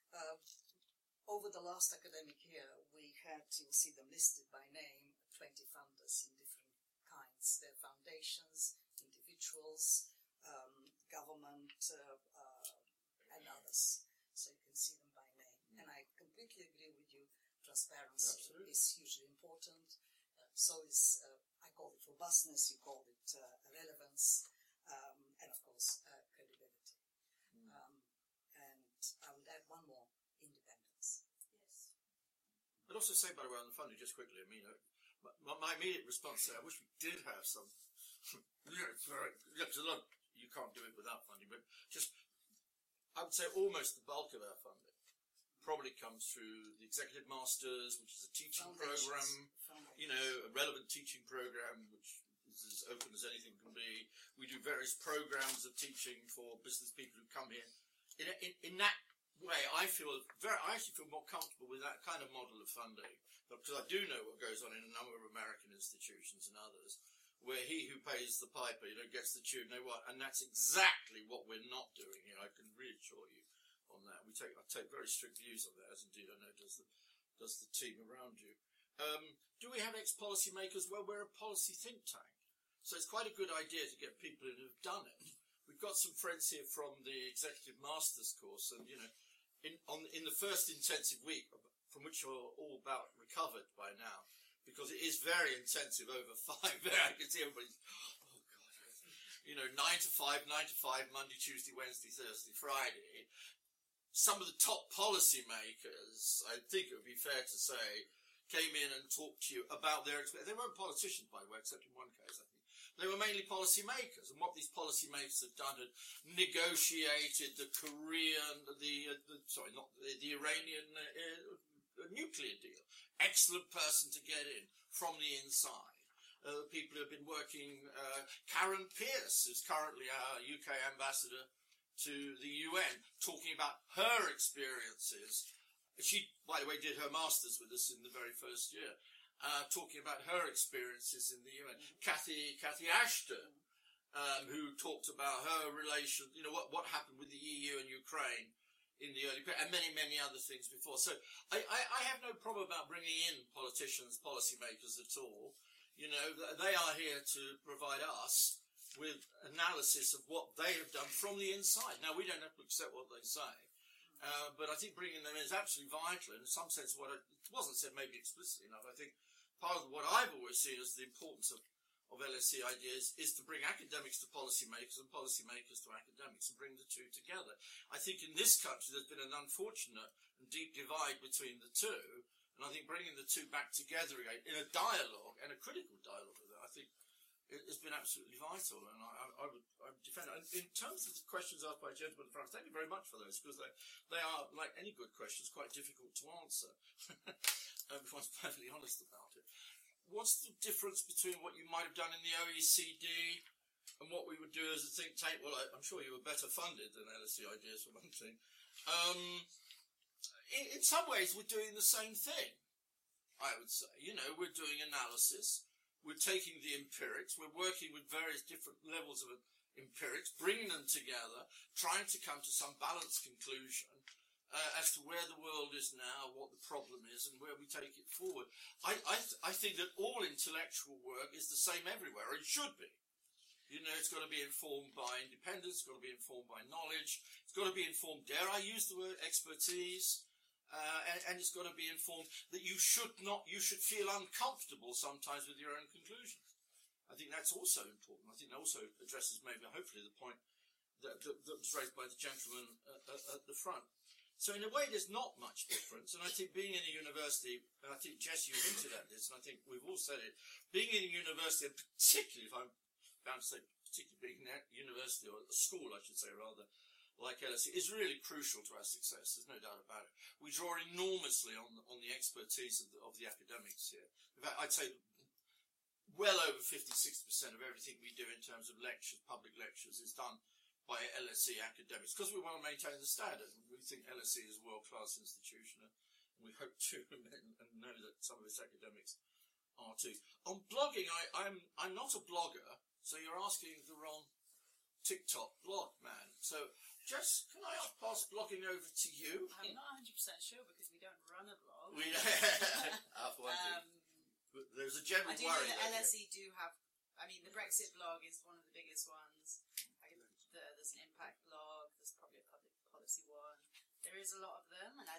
Over the last academic year, we had, you'll see them listed by name, 20 funders in different kinds. They're foundations, individuals, government, and others. So you can see them by name. And I completely agree with you. Transparency is hugely important. So is, I call it robustness, you call it relevance, and of course, credibility. And I would add one more, independence. Yes. I'd also say, by the way, on the funding, just quickly, I mean, my immediate response there, I wish we did have some, because a lot, you can't do it without funding, but just, I would say almost the bulk of our funding probably comes through the Executive Masters, which is a teaching program, a relevant teaching program, which is as open as anything can be. We do various programs of teaching for business people who come here. In that way, I actually feel more comfortable with that kind of model of funding, because I do know what goes on in a number of American institutions and others, where he who pays the piper, gets the tune. And that's exactly what we're not doing here. I can reassure you on that. I take very strict views on that, as indeed I know does the team around you. Do we have ex-policy makers? Well, we're a policy think tank, so it's quite a good idea to get people in who've done it. We've got some friends here from the Executive Masters course, and in the first intensive week, from which you're all about recovered by now, because it is very intensive over 5. I can see everybody's, 9 to 5, Monday, Tuesday, Wednesday, Thursday, Friday. Some of the top policy makers, I think it would be fair to say, came in and talked to you about their experience. They weren't politicians, by the way, except in one case, I think. They were mainly policy makers, and what these policy makers had done had negotiated the Iranian nuclear deal. Excellent person to get in from the inside. People who have been working, Karen Pierce, who's currently our UK ambassador to the UN, talking about her experiences. She, by the way, did her masters with us in the very first year, talking about her experiences in the UN. Cathy Ashton, who talked about her relation, what happened with the EU and Ukraine in the early period, and many, many other things before. So I have no problem about bringing in politicians, policymakers at all. They are here to provide us with analysis of what they have done from the inside. Now, we don't have to accept what they say, but I think bringing them in is absolutely vital. In some sense, it wasn't said maybe explicitly enough. I think part of what I've always seen as the importance of LSE ideas is to bring academics to policymakers and policymakers to academics and bring the two together. I think in this country there's been an unfortunate and deep divide between the two, and I think bringing the two back together again in a dialogue, and a critical dialogue with it, I think it's been absolutely vital, and I would defend it. In terms of the questions asked by gentlemen in front, thank you very much for those, because they are, like any good questions, quite difficult to answer. If one's perfectly honest about it. What's the difference between what you might have done in the OECD and what we would do as a think tank? Well, I'm sure you were better funded than LSE Ideas, for one thing. In some ways, we're doing the same thing, I would say. We're doing analysis. We're taking the empirics, we're working with various different levels of empirics, bringing them together, trying to come to some balanced conclusion as to where the world is now, what the problem is, and where we take it forward. I think that all intellectual work is the same everywhere, or it should be. It's got to be informed by independence, it's got to be informed by knowledge, it's got to be informed, dare I use the word, expertise. And it's got to be informed that you should feel uncomfortable sometimes with your own conclusions. I think that's also important. I think that also addresses hopefully the point that was raised by the gentleman at the front. So in a way, there's not much difference. And I think being in a university, and I think Jess, you hinted at this, and I think we've all said it, being in a university, and particularly, if I'm bound to say, particularly being in a university, or a school, I should say, rather, like LSE, is really crucial to our success. There's no doubt about it. We draw enormously on the expertise of the academics here. In fact, I'd say well over 50-60% of everything we do in terms of lectures, public lectures, is done by LSE academics, because we want to maintain the standard. We think LSE is a world-class institution, and we hope to, and know that some of its academics are too. On blogging, I'm not a blogger, so you're asking the wrong TikTok blog man. So, Jess, can I pass blogging over to you? I'm not 100% sure because we don't run a blog. For one thing. There's a general I do worry. know that LSE do have. I mean, the Brexit blog is one of the biggest ones. There's an impact blog. There's probably a public policy one. There is a lot of them, and I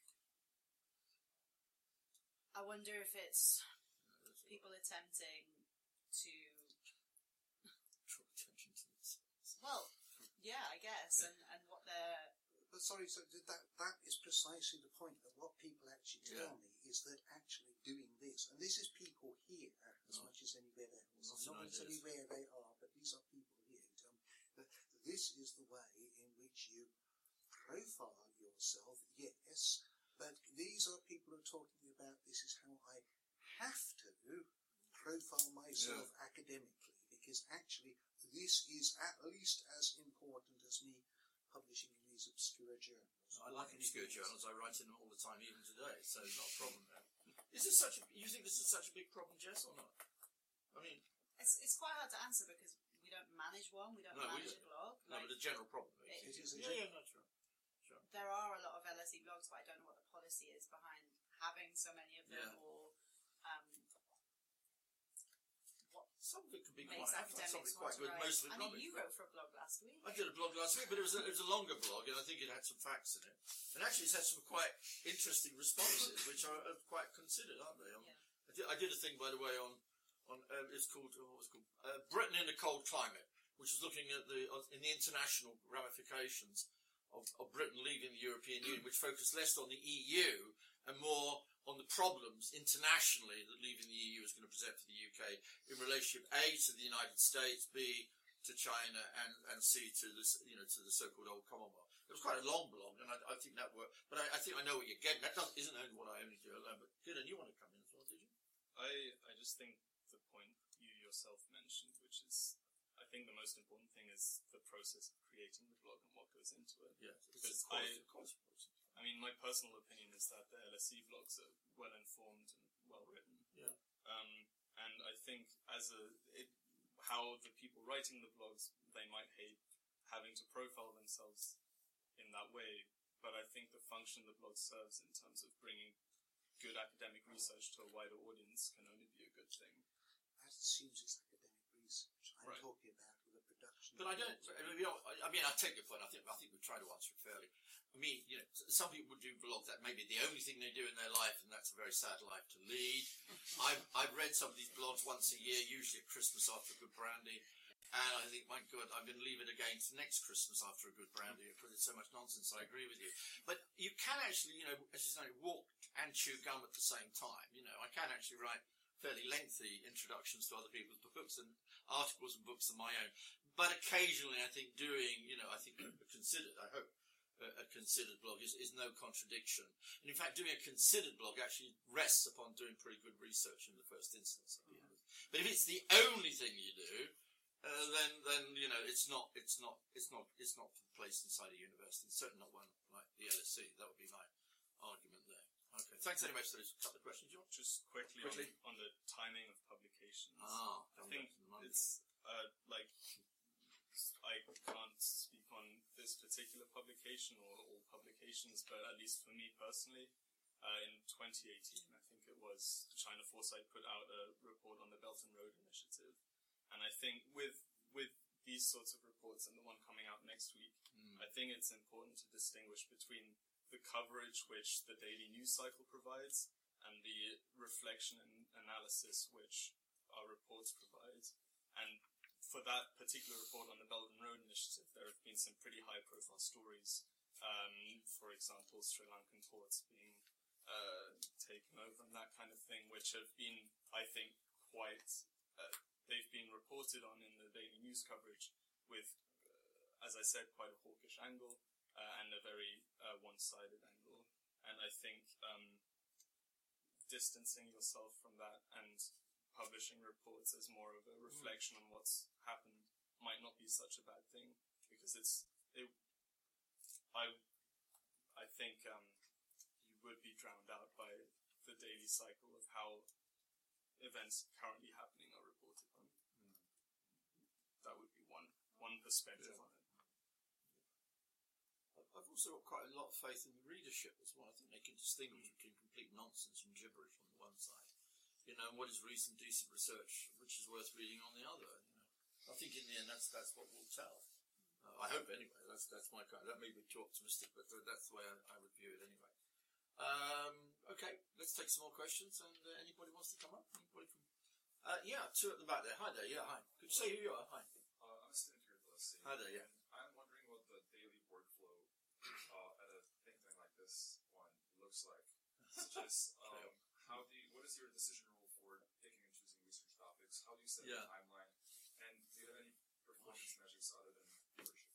wonder if it's people attempting to. Draw attention to this. Well, yeah, I guess, and what they're. But sorry, so that is precisely the point. That what people actually tell me is that actually doing this, and this is people here as much as anywhere else. Not necessarily where they are, but these are people here who tell me that this is the way in which you profile yourself. Yes, but these are people who are talking about this is how I have to profile myself academically, because actually this is at least as important as me publishing in these obscure journals. I like obscure journals. I write in them all the time, even today, so it's not a problem there. You think this is such a big problem, Jess, or not? I mean... It's quite hard to answer because we don't manage one, we don't manage a blog. No, but a general problem. It is a Sure. There are a lot of LSE blogs, but I don't know what the policy is behind having so many of them, or what some of it could be makes academics quite good. Most of it I mean, you wrote for a blog last week. I did a blog last week, but it was a longer blog, and I think it had some facts in it. And actually, it's had some quite interesting responses, which are quite considered, aren't they? I did a thing, by the way, on it's called Britain in a Cold Climate, which is looking at the international ramifications of Britain leaving the European Union, which focused less on the EU and more on the problems internationally that leaving the EU is going to present for the UK in relationship A to the United States, B to China, and C to to the so-called old Commonwealth. It was quite a long blog, and I think that worked. But I think I know what you're getting. That isn't only what I only do alone. But Gideon, you want to come in as well, did you? I just think the point you yourself mentioned, which is, I think the most important thing is the process of creating the blog and what goes into it. Yeah, because I mean, my personal opinion is that the LSE blogs are well informed and well written. Yeah. And I think how the people writing the blogs, they might hate having to profile themselves in that way, but I think the function the blog serves in terms of bringing good academic research to a wider audience can only be a good thing. That seems it's academic research. I'm talking about the production. But I don't. I mean, I take your point. I think we try to answer it fairly. I mean, some people would do blogs that may be the only thing they do in their life, and that's a very sad life to lead. I've read some of these blogs once a year, usually at Christmas after a good brandy, and I think, my God, I'm going to leave it again to next Christmas after a good brandy because it's so much nonsense. I agree with you. But you can actually, as you say, walk and chew gum at the same time. I can actually write fairly lengthy introductions to other people's books and articles and books of my own. But occasionally, I think I think a considered blog is no contradiction. And in fact, doing a considered blog actually rests upon doing pretty good research in the first instance. But if it's the only thing you do, then it's not placed inside a university. It's certainly not one like the LSE. That would be my argument there. Okay, thanks very much for those couple of questions, John. Just quickly. On the timing of publications. I think it's I can't speak on this particular publication or all publications, but at least for me personally, in 2018, I think it was, China Foresight put out a report on the Belt and Road Initiative. And I think with these sorts of reports and the one coming out next week, I think it's important to distinguish between the coverage which the daily news cycle provides and the reflection and analysis which our reports provide. And for that particular report on the Belt and Road Initiative, there have been some pretty high-profile stories. For example, Sri Lankan ports being taken over and that kind of thing, which have been, I think, they've been reported on in the daily news coverage with, as I said, quite a hawkish angle and a very one-sided angle. And I think distancing yourself from that and publishing reports as more of a reflection on what's happened might not be such a bad thing, because I think you would be drowned out by the daily cycle of how events currently happening are reported on. That would be one perspective on it. I've also got quite a lot of faith in the readership as well. I think they can distinguish between complete nonsense and gibberish on the one side, and what is recent, decent research which is worth reading on the other. I think in the end that's what we'll tell. I hope anyway. That's my kind. That may be too optimistic, but that's the way I would view it anyway. Okay, let's take some more questions. And anybody wants to come up? Anybody from? Two at the back there. Hi there. Yeah, hi. Could you say who you are? Hi. I'm a student here at the LSE. Hi there. Yeah. I'm wondering what the daily workflow at a think tank like this one looks like. Such as, what is your decision rule for picking and choosing research topics? How do you set the timeline? And do you have any performance measures other than readership?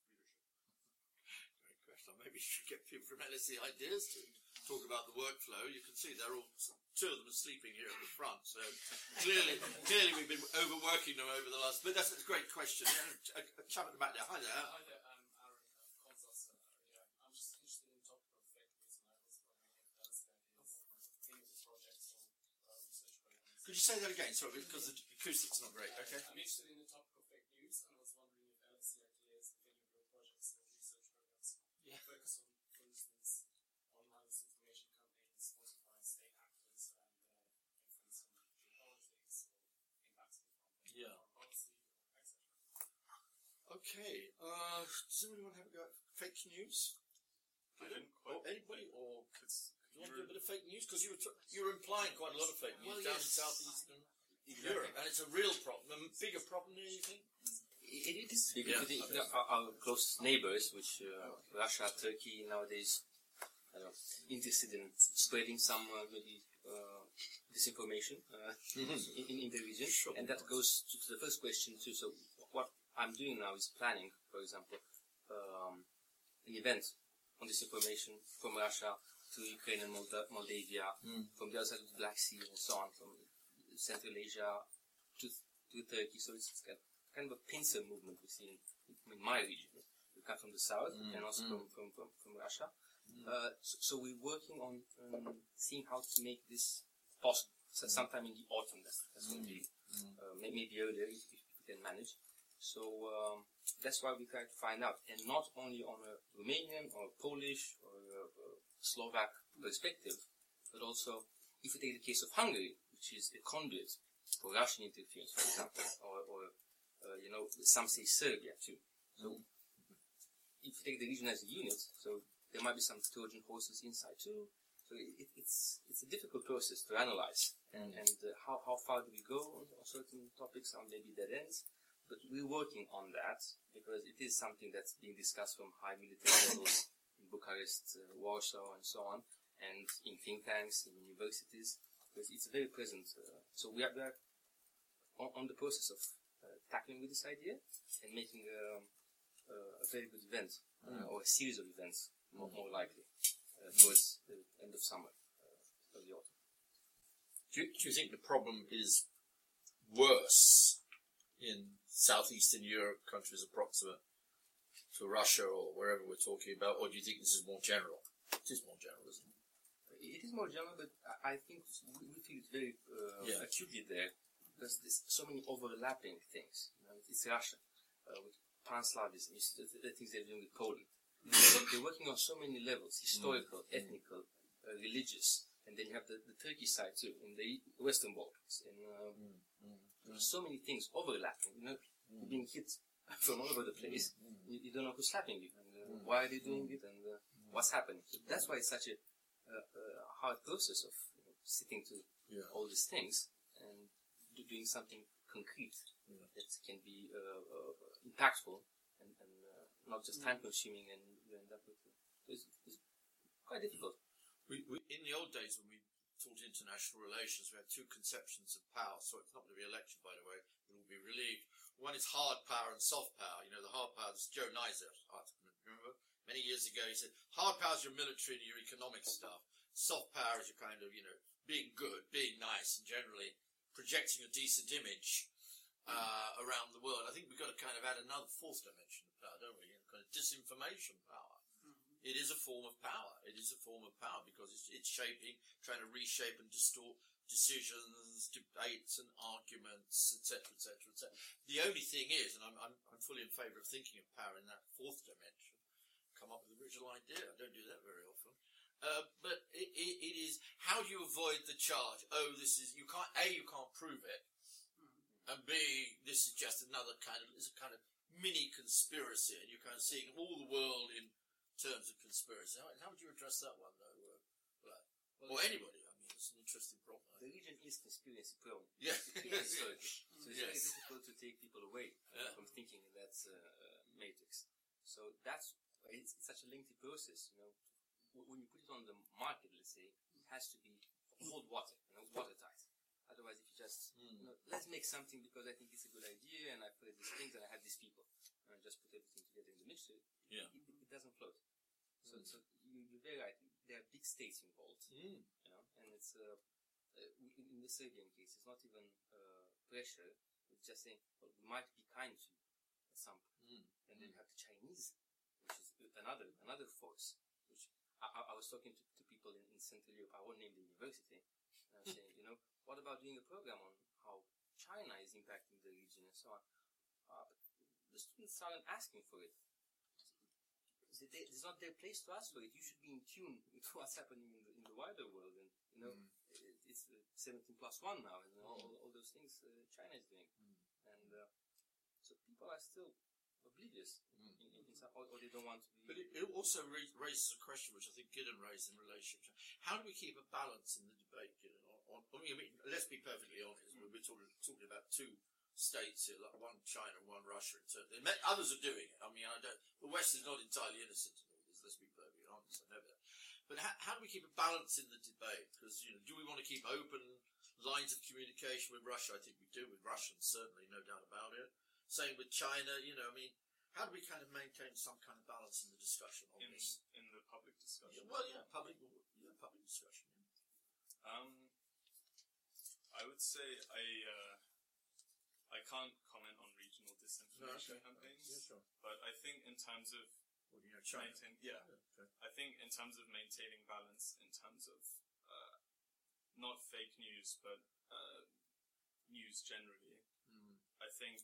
Great question. Maybe you should get people from LSE Ideas to talk about the workflow. You can see they're all, two of them are sleeping here at the front. So clearly we've been overworking them over the last. But that's a great question. A chap at the back there. Hi there. Hi there. I'm Aaron from Consult. I'm just interested in topical fake news, and I was wondering if LSE is thinking of projects or research programs. Could you say that again? Sorry, because the acoustics not great. Okay. I'm interested in the topical fake news, and I was wondering if LSE Ideas is thinking of projects or research programs focus on, for instance, online disinformation campaigns sponsored by state actors and influence on geopolitics or impacts on policy, etc. Okay. Does anyone want to have a go at fake news? Anybody? Or you want to do a bit of fake news? Because you were implying quite a lot of fake news down in southeastern Europe, and it's a real problem, a bigger problem than you think. It is bigger. Our close neighbors, which Russia, Turkey nowadays, interested in spreading some disinformation in the region, and that goes to the first question too. So what I'm doing now is planning, for example, an event on disinformation from Russia to Ukraine and Moldavia, from the other side of the Black Sea and so on, from Central Asia to Turkey. So it's kind of a pincer movement we see in my region. We come from the south and also from Russia. So we're working on seeing how to make this possible. So sometime in the autumn, that's going to be maybe earlier if we can manage. So that's why we try to find out, and not only on a Romanian or Polish or Slovak perspective, but also if we take the case of Hungary, which is a conduit for Russian interference, for example, or some say Serbia too. So if you take the region as a unit, so there might be some Trojan horses inside too. So it's a difficult process to analyze, and how far do we go on certain topics, or maybe dead ends. But we're working on that because it is something that's being discussed from high military levels in Bucharest, Warsaw, and so on, and in think tanks, in universities. because it's very present. So we are on the process of tackling with this idea and making a very good event or a series of events, more likely, towards the end of summer, early autumn. Do you think the problem is worse in southeastern Europe, countries approximate to Russia or wherever we're talking about, or do you think this is more general? It is more general, isn't it? It is more general, but I think we feel it very acutely there because there's so many overlapping things. You know, it's Russia with Pan-Slavism, the things they're doing with Poland. They're working on so many levels: historical, ethnical, religious, and then you have the Turkey side too in the Western Balkans. There's so many things overlapping. You know, you're being hit from all over the place. You don't know who's slapping you, and why are they doing it, and what's happening. So that's why it's such a hard process of sitting to all these things and doing something concrete that can be impactful and not just time-consuming, and you end up with it's quite difficult. We, in the old days when we taught international relations, we had two conceptions of power. So it's not going to be election, by the way. It will be relieved. One is hard power and soft power. You know, the hard power, this Joe Neiser article, remember? Many years ago, he said, hard power is your military and your economic stuff. Soft power is your kind of, you know, being good, being nice, and generally projecting a decent image around the world. I think we've got to kind of add another fourth dimension of power, don't we? Kind of disinformation power. It is a form of power. It is a form of power because it's shaping, trying to reshape and distort decisions, debates and arguments, etc., etc., etc. The only thing is, and I'm fully in favour of thinking of power in that fourth dimension, come up with an original idea. I don't do that very often. But it is, how do you avoid the charge? Oh, this is, you can't prove it, and B, this is just another kind of, it's a kind of mini conspiracy, and you're kind of seeing all the world in terms of conspiracy. How would you address that one, though? Or anybody? I mean, it's an interesting problem. The region is conspiracy prone. Yeah. So it's very difficult to take people away from thinking in that matrix. So it's such a lengthy process, you know. When you put it on the market, let's say, it has to be cold water, you know, watertight. Otherwise, if you just, you know, let's make something because I think it's a good idea and I've heard these things and I have these people, and just put everything together in the mixture, it doesn't float. So you're very right. There are big states involved, you know, and it's in the Serbian case, it's not even pressure. It's just saying, well, we might be kind to you at some point, and then you have the Chinese, which is another force. Which I was talking to people in Central Europe. I won't name the university. And I was saying, you know, what about doing a program on how China is impacting the region and so on? But the students aren't asking for it. It's not their place to ask for it. You should be in tune with what's happening in the wider world, and you know, it's 17+1 now, and all those things China is doing, and so people are still oblivious, or they don't want to be. But it also raises a question which I think Gideon raised in relationship. How do we keep a balance in the debate, Gideon? I mean, let's be perfectly honest. We're talking about two states here, like one China and one Russia. Others are doing it. I mean, the West is not entirely innocent in all this. Let's be perfectly honest. I know that. But how do we keep a balance in the debate? Because, you know, do we want to keep open lines of communication with Russia? I think we do with Russians, certainly, no doubt about it. Same with China. You know, I mean, how do we kind of maintain some kind of balance in the discussion on this? In the public discussion? Public discussion. I would say I can't comment on regional disinformation campaigns, but I think in terms of I think in terms of maintaining balance, in terms of not fake news, but news generally, I think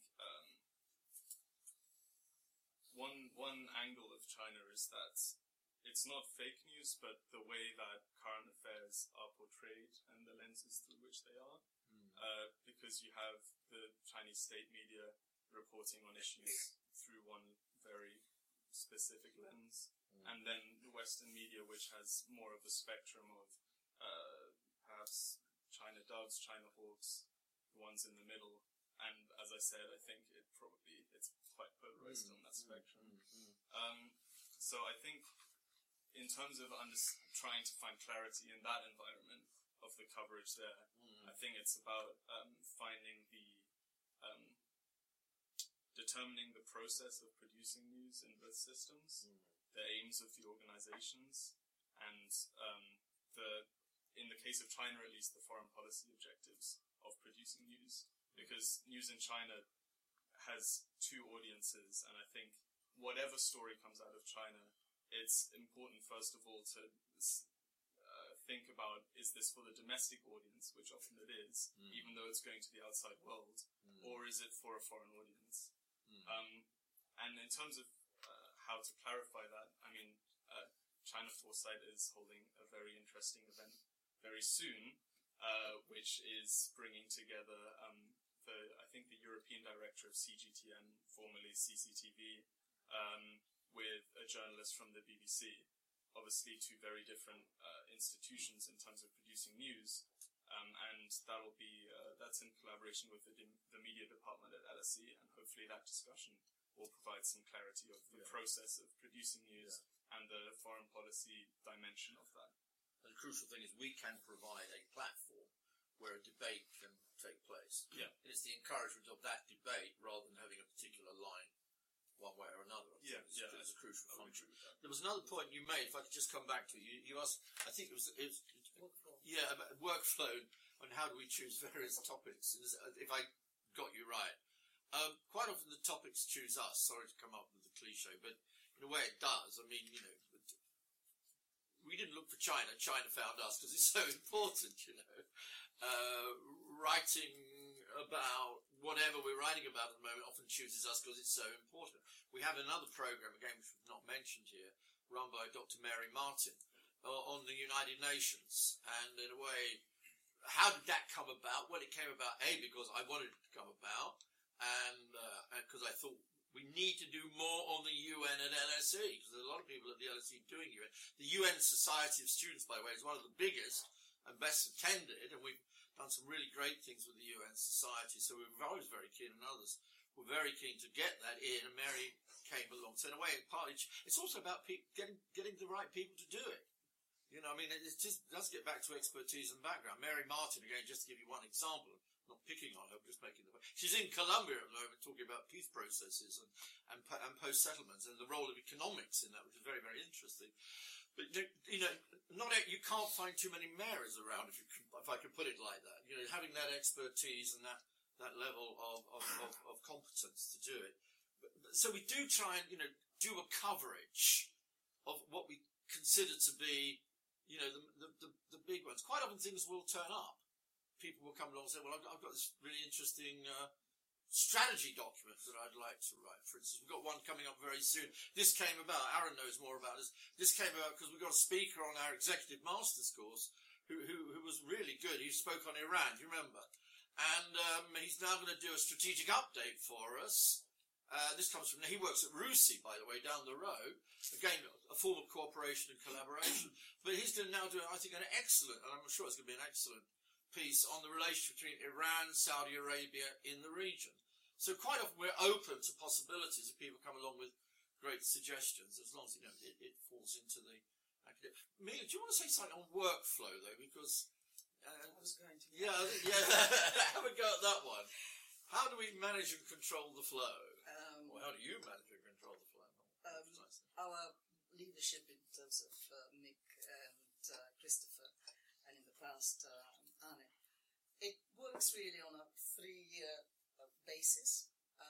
one angle of China is that it's not fake news, but the way that current affairs are portrayed and the lenses through which they are. Because you have the Chinese state media reporting on issues through one very specific lens, and then the Western media, which has more of a spectrum of perhaps China Doves, China Hawks, the ones in the middle. And as I said, I think it's quite polarized on that spectrum. So I think in terms of trying to find clarity in that environment, of of the coverage there. I think it's about finding determining the process of producing news in both systems, the aims of the organizations, and in the case of China at least, the foreign policy objectives of producing news. Because news in China has two audiences, and I think whatever story comes out of China, it's important first of all to think about, is this for the domestic audience, which often it is, even though it's going to the outside world, or is it for a foreign audience? And in terms of how to clarify that, I mean, China Foresight is holding a very interesting event very soon, which is bringing together I think the European director of CGTN, formerly CCTV, with a journalist from the BBC. Obviously, two very different institutions in terms of producing news, and that's in collaboration with the media department at LSE, and hopefully that discussion will provide some clarity of the process of producing news and the foreign policy dimension of that. And the crucial thing is we can provide a platform where a debate can take place. Yeah. And it's the encouragement of that debate rather than having a particular line one way or another. It's a crucial function. There was another point you made, if I could just come back to it. You asked, I think it was Workflow. about workflow and how do we choose various topics, if I got you right. Quite often the topics choose us. Sorry to come up with the cliche, but in a way it does. I mean, we didn't look for China. China found us because it's so important, Writing about whatever we're writing about at the moment often chooses us because it's so important. We have another program, again, which we've not mentioned here, run by Dr. Mary Martin on the United Nations. And in a way, how did that come about? Well, it came about, because I wanted it to come about, and because I thought we need to do more on the UN and LSE, because there's a lot of people at the LSE doing UN. The UN Society of Students, by the way, is one of the biggest and best attended, and we've done some really great things with the UN Society, so we're always very keen, and others were very keen to get that in, and Mary came along. So in a way, it's also about getting the right people to do it. It just does get back to expertise and background. Mary Martin, again, just to give you one example, not picking on her, but just making the point. She's in Colombia at the moment talking about peace processes and post-settlements and the role of economics in that, which is very, very interesting. But, you can't find too many Marys around, if I could put it like that. Having that expertise and that level of competence to do it. So we do try and, do a coverage of what we consider to be, the big ones. Quite often things will turn up. People will come along and say, well, I've got this really interesting strategy document that I'd like to write. For instance, we've got one coming up very soon. This came about, Aaron knows more about this. This came about because we've got a speaker on our executive master's course who was really good. He spoke on Iran, do you remember? And he's now going to do a strategic update for us. This comes from, he works at RUSI, by the way, down the road. Again, a form of cooperation and collaboration. But he's going to now do, I think, an excellent, and I'm sure it's going to be an excellent piece on the relationship between Iran, Saudi Arabia in the region. So quite often we're open to possibilities if people come along with great suggestions, as long as it falls into the academic. Mia, do you want to say something on workflow though? Because I was going to. Yeah. Have a go at that one. How do we manage and control the flow? Or how do you manage and control the flow? Our leadership in terms of Mick and Christopher, and in the past Anne, it works really on a 3-year basis.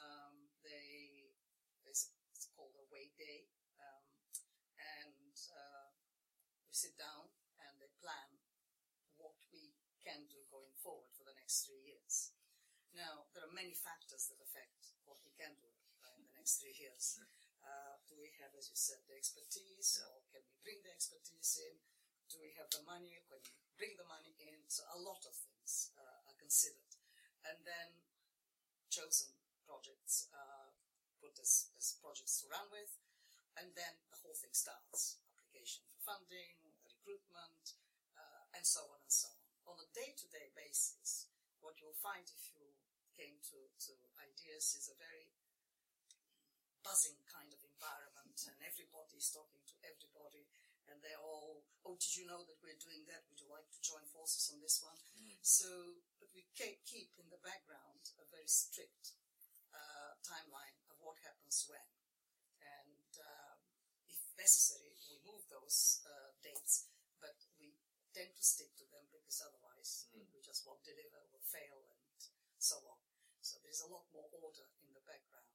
It's called a wait day, and we sit down and they plan what we can do going forward for the next 3 years. Now, there are many factors that affect what we can do in the next 3 years. Do we have, as you said, the expertise, or can we bring the expertise in? Do we have the money? When we bring the money in? So a lot of things are considered. And then chosen projects put as projects to run with, and then the whole thing starts. Application for funding, recruitment, and so on and so on. On a day-to-day basis, what you'll find if you came to ideas is a very buzzing kind of environment, and everybody's talking to everybody, and they're all, oh, did you know that we're doing that? Would you like to join forces on this one? So, but we keep in the background a very strict timeline of what happens when. And if necessary, we move those dates, but we tend to stick to them because otherwise we just won't deliver, will fail, and so on. So there's a lot more order in the background.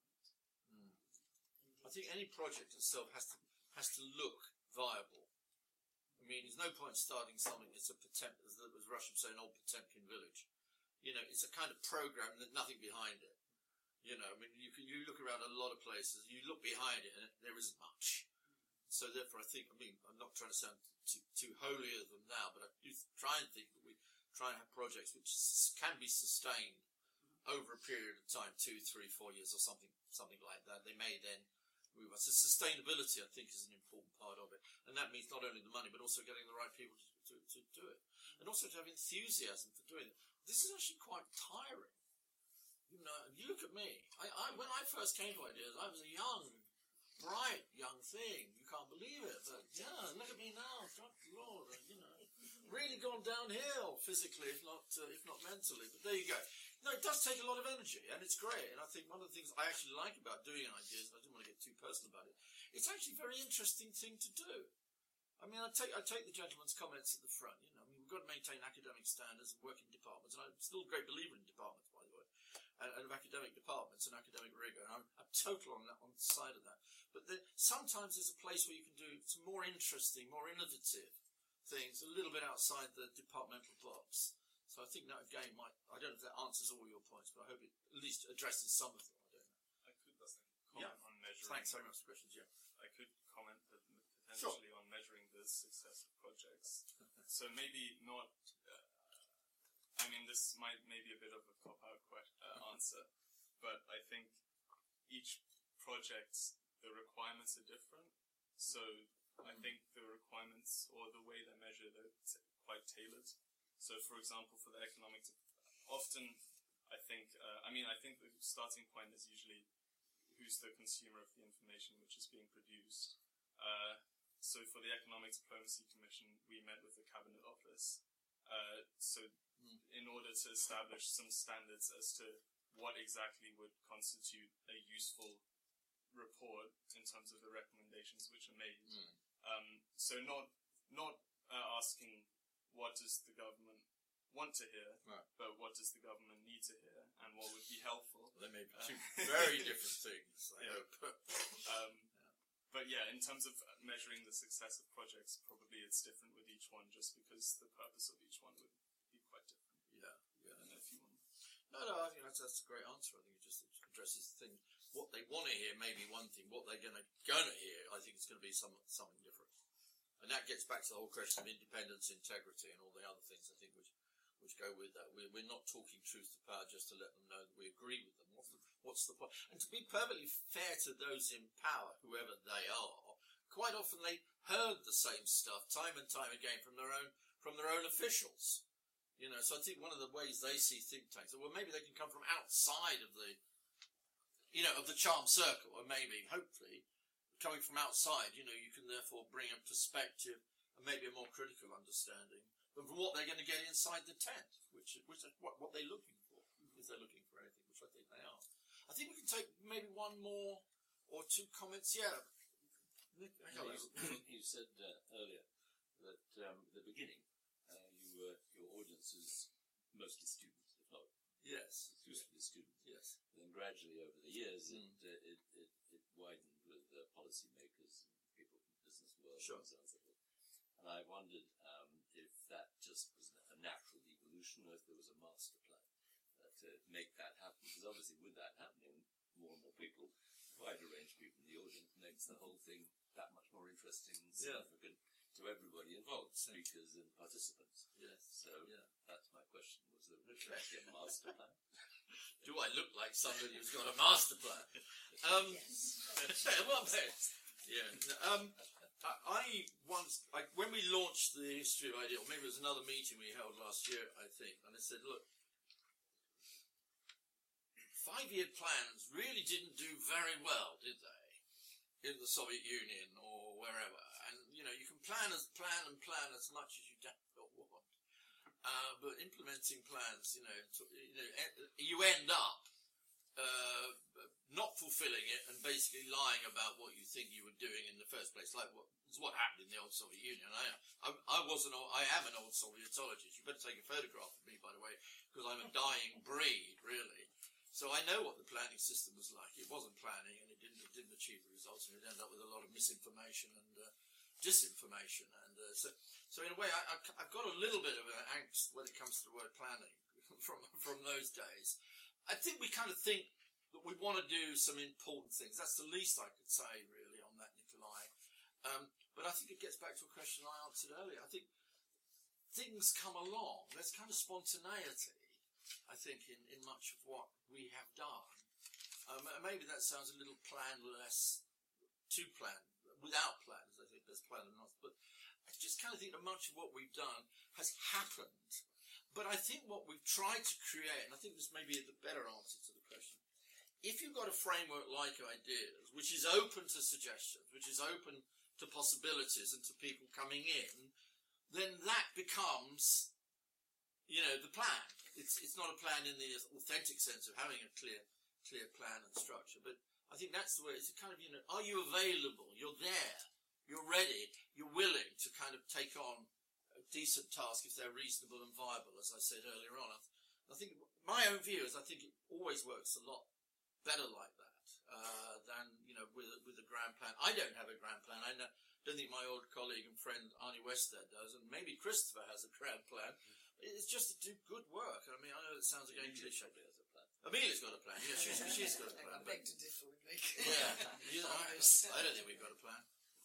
I think any project itself has to look viable. I mean, there's no point starting something that's a Potemkin, as Russia would say, an old Potemkin village. You know, it's a kind of program and there's nothing behind it. You know, I mean, you look around a lot of places, you look behind it and there isn't much. So therefore, I think, I mean, I'm not trying to sound too holier than thou, but I do try and think that we try and have projects which can be sustained over a period of time, 2, 3, 4 years or something like that. They may then move on. So sustainability, I think, is an important part of it. And that means not only the money, but also getting the right people to do it. And also to have enthusiasm for doing it. This is actually quite tiring. You know, you look at me. When I first came to Ideas, I was a young, bright, young thing. You can't believe it. But, yeah, look at me now. Thank the Lord. You know, really gone downhill physically, if not mentally. But there you go. No, it does take a lot of energy, and it's great. And I think one of the things I actually like about doing Ideas, and I didn't want to get too personal about it, it's actually a very interesting thing to do. I mean, I take the gentleman's comments at the front. You know, I mean, we've got to maintain academic standards and work in departments, and I'm still a great believer in departments, by the way, and of academic departments and academic rigor. And I'm total on the side of that. But sometimes there's a place where you can do some more interesting, more innovative things, a little bit outside the departmental box. So I think that, again, I don't know if that answers all your points, but I hope it at least addresses some of them. I don't know. I could comment on measuring. Thanks very much for the questions, yeah. I could comment potentially on measuring the success of projects. So maybe not, I mean, this might maybe a bit of a cop-out answer, but I think each project, the requirements are different. So I think the requirements or the way they measure, they're quite tailored. So, for example, for the economic, often I think the starting point is usually who's the consumer of the information which is being produced. So for the Economic Diplomacy Commission, we met with the Cabinet Office. In order to establish some standards as to what exactly would constitute a useful report in terms of the recommendations which are made. So not asking what does the government want to hear, but what does the government need to hear, and what would be helpful. They may be two very different things, I hope. But yeah, in terms of measuring the success of projects, probably it's different with each one, just because the purpose of each one would be quite different. Yeah. I don't know if you want. No, I think that's a great answer. I think it just addresses the thing. What they want to hear may be one thing. What they're gonna hear, I think it's going to be something different. And that gets back to the whole question of independence, integrity, and all the other things, I think, which go with that. We're not talking truth to power just to let them know that we agree with them. What's the point? And to be perfectly fair to those in power, whoever they are, quite often they heard the same stuff time and time again from their own officials. You know, so I think one of the ways they see think tanks, well, maybe they can come from outside of the, of the charm circle, or maybe, hopefully, coming from outside, you can therefore bring a perspective and maybe a more critical understanding of what they're going to get inside the tent, which is what they're looking for, if they're looking for anything, which I think they are. I think we can take maybe one more or two comments. Yeah. You said earlier that at the beginning, your audience is mostly students, if not exclusively students. Yes. And then gradually over the years, it widened with policymakers and people from the business world and so on and so forth. And I wondered if that just was a natural evolution or if there was a master plan to make that happen. Because obviously with that happening, more and more people, wider range of people in the audience, makes the whole thing that much more interesting and significant to everybody involved, speakers and participants. Yes. So that's my question. Was there actually a master plan? Do I look like somebody who's got a master plan? When we launched the History of Ideas, or maybe it was another meeting we held last year, I think, and I said, look, 5-year plans really didn't do very well, did they? in the Soviet Union or wherever, and you can plan as much as you damn well want, but implementing plans, you end up not fulfilling it and basically lying about what you think you were doing in the first place, like what happened in the old Soviet Union. I am an old Sovietologist. You better take a photograph of me, by the way, because I'm a dying breed, really. So I know what the planning system was like. It wasn't planning, and it didn't achieve the results, and it ended up with a lot of misinformation and disinformation. And so in a way, I've got a little bit of an angst when it comes to the word planning from those days. I think we kind of think that we want to do some important things. That's the least I could say, really, on that, Nikolai. But I think it gets back to a question I answered earlier. I think things come along. There's kind of spontaneity, I think, in much of what we have done. Maybe that sounds a little planless, too planned, without plans. I think there's plan enough. But I just kind of think that much of what we've done has happened. But I think what we've tried to create, and I think this may be the better answer to the question, if you've got a framework like ideas, which is open to suggestions, which is open to possibilities and to people coming in, then that becomes, the plan. It's not a plan in the authentic sense of having a clear plan and structure, but I think that's the way. It's a kind of, are you available? You're there. You're ready. You're willing to kind of take on a decent task if they're reasonable and viable, as I said earlier on. I think my own view is I think it always works a lot better like that than with a grand plan. I don't have a grand plan. I don't think my old colleague and friend Arnie Westhead does, and maybe Christopher has a grand plan. It's just to do good work. I mean, I know it sounds like a cliche. Amelia's got a plan. Yeah, she's got a plan. I beg to differ with Nick. Yeah, I don't think we've got a plan.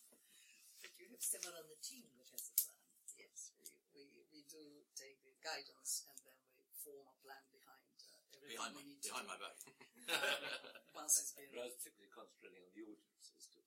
But you have someone on the team that has a plan. Yes, we do take the guidance and then we form a plan behind everything we need to do. Behind my back. Once it's been... But I was particularly concentrating on the audience as to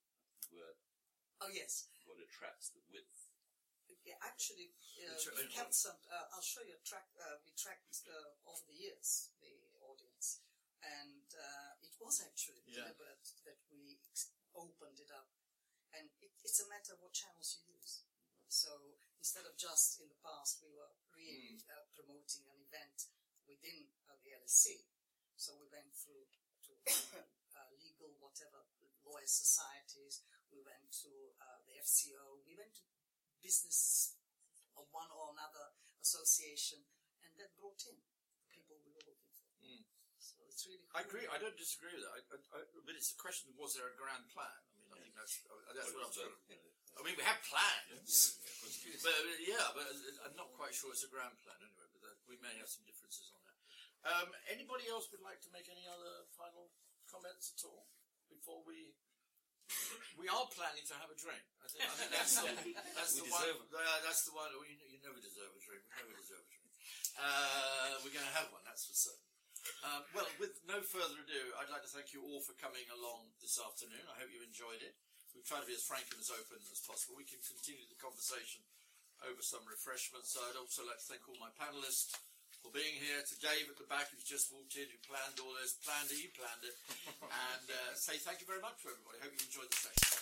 Oh, yes. what attracts the width. Yeah, actually, we kept some... I'll show you a track. We tracked over the years the audience, and it was actually deliberate that we opened it up. And it's a matter of what channels you use. So instead of just in the past, we were really promoting an event within the LSE. So we went through to legal, whatever, lawyer societies. We went to the FCO. We went to business of one or another association, and that brought in people we were looking for. So it's really cool. I agree. I don't disagree with that. But it's a question of, was there a grand plan? I mean, I think that's what I'm trying to... I mean, we have plans, but I'm not quite sure it's a grand plan anyway, but we may have some differences on that. Anybody else would like to make any other final comments at all before we are planning to have a drink. I think that's the one. That's the one. You never deserve a drink. We never deserve a drink. We're going to have one, that's for certain. Well, with no further ado, I'd like to thank you all for coming along this afternoon. I hope you enjoyed it. We've tried to be as frank and as open as possible. We can continue the conversation over some refreshments. So I'd also like to thank all my panellists for being here. To Dave at the back, who's just walked in, who planned all this. You planned it. And say thank you very much to everybody. Hope you enjoyed the session.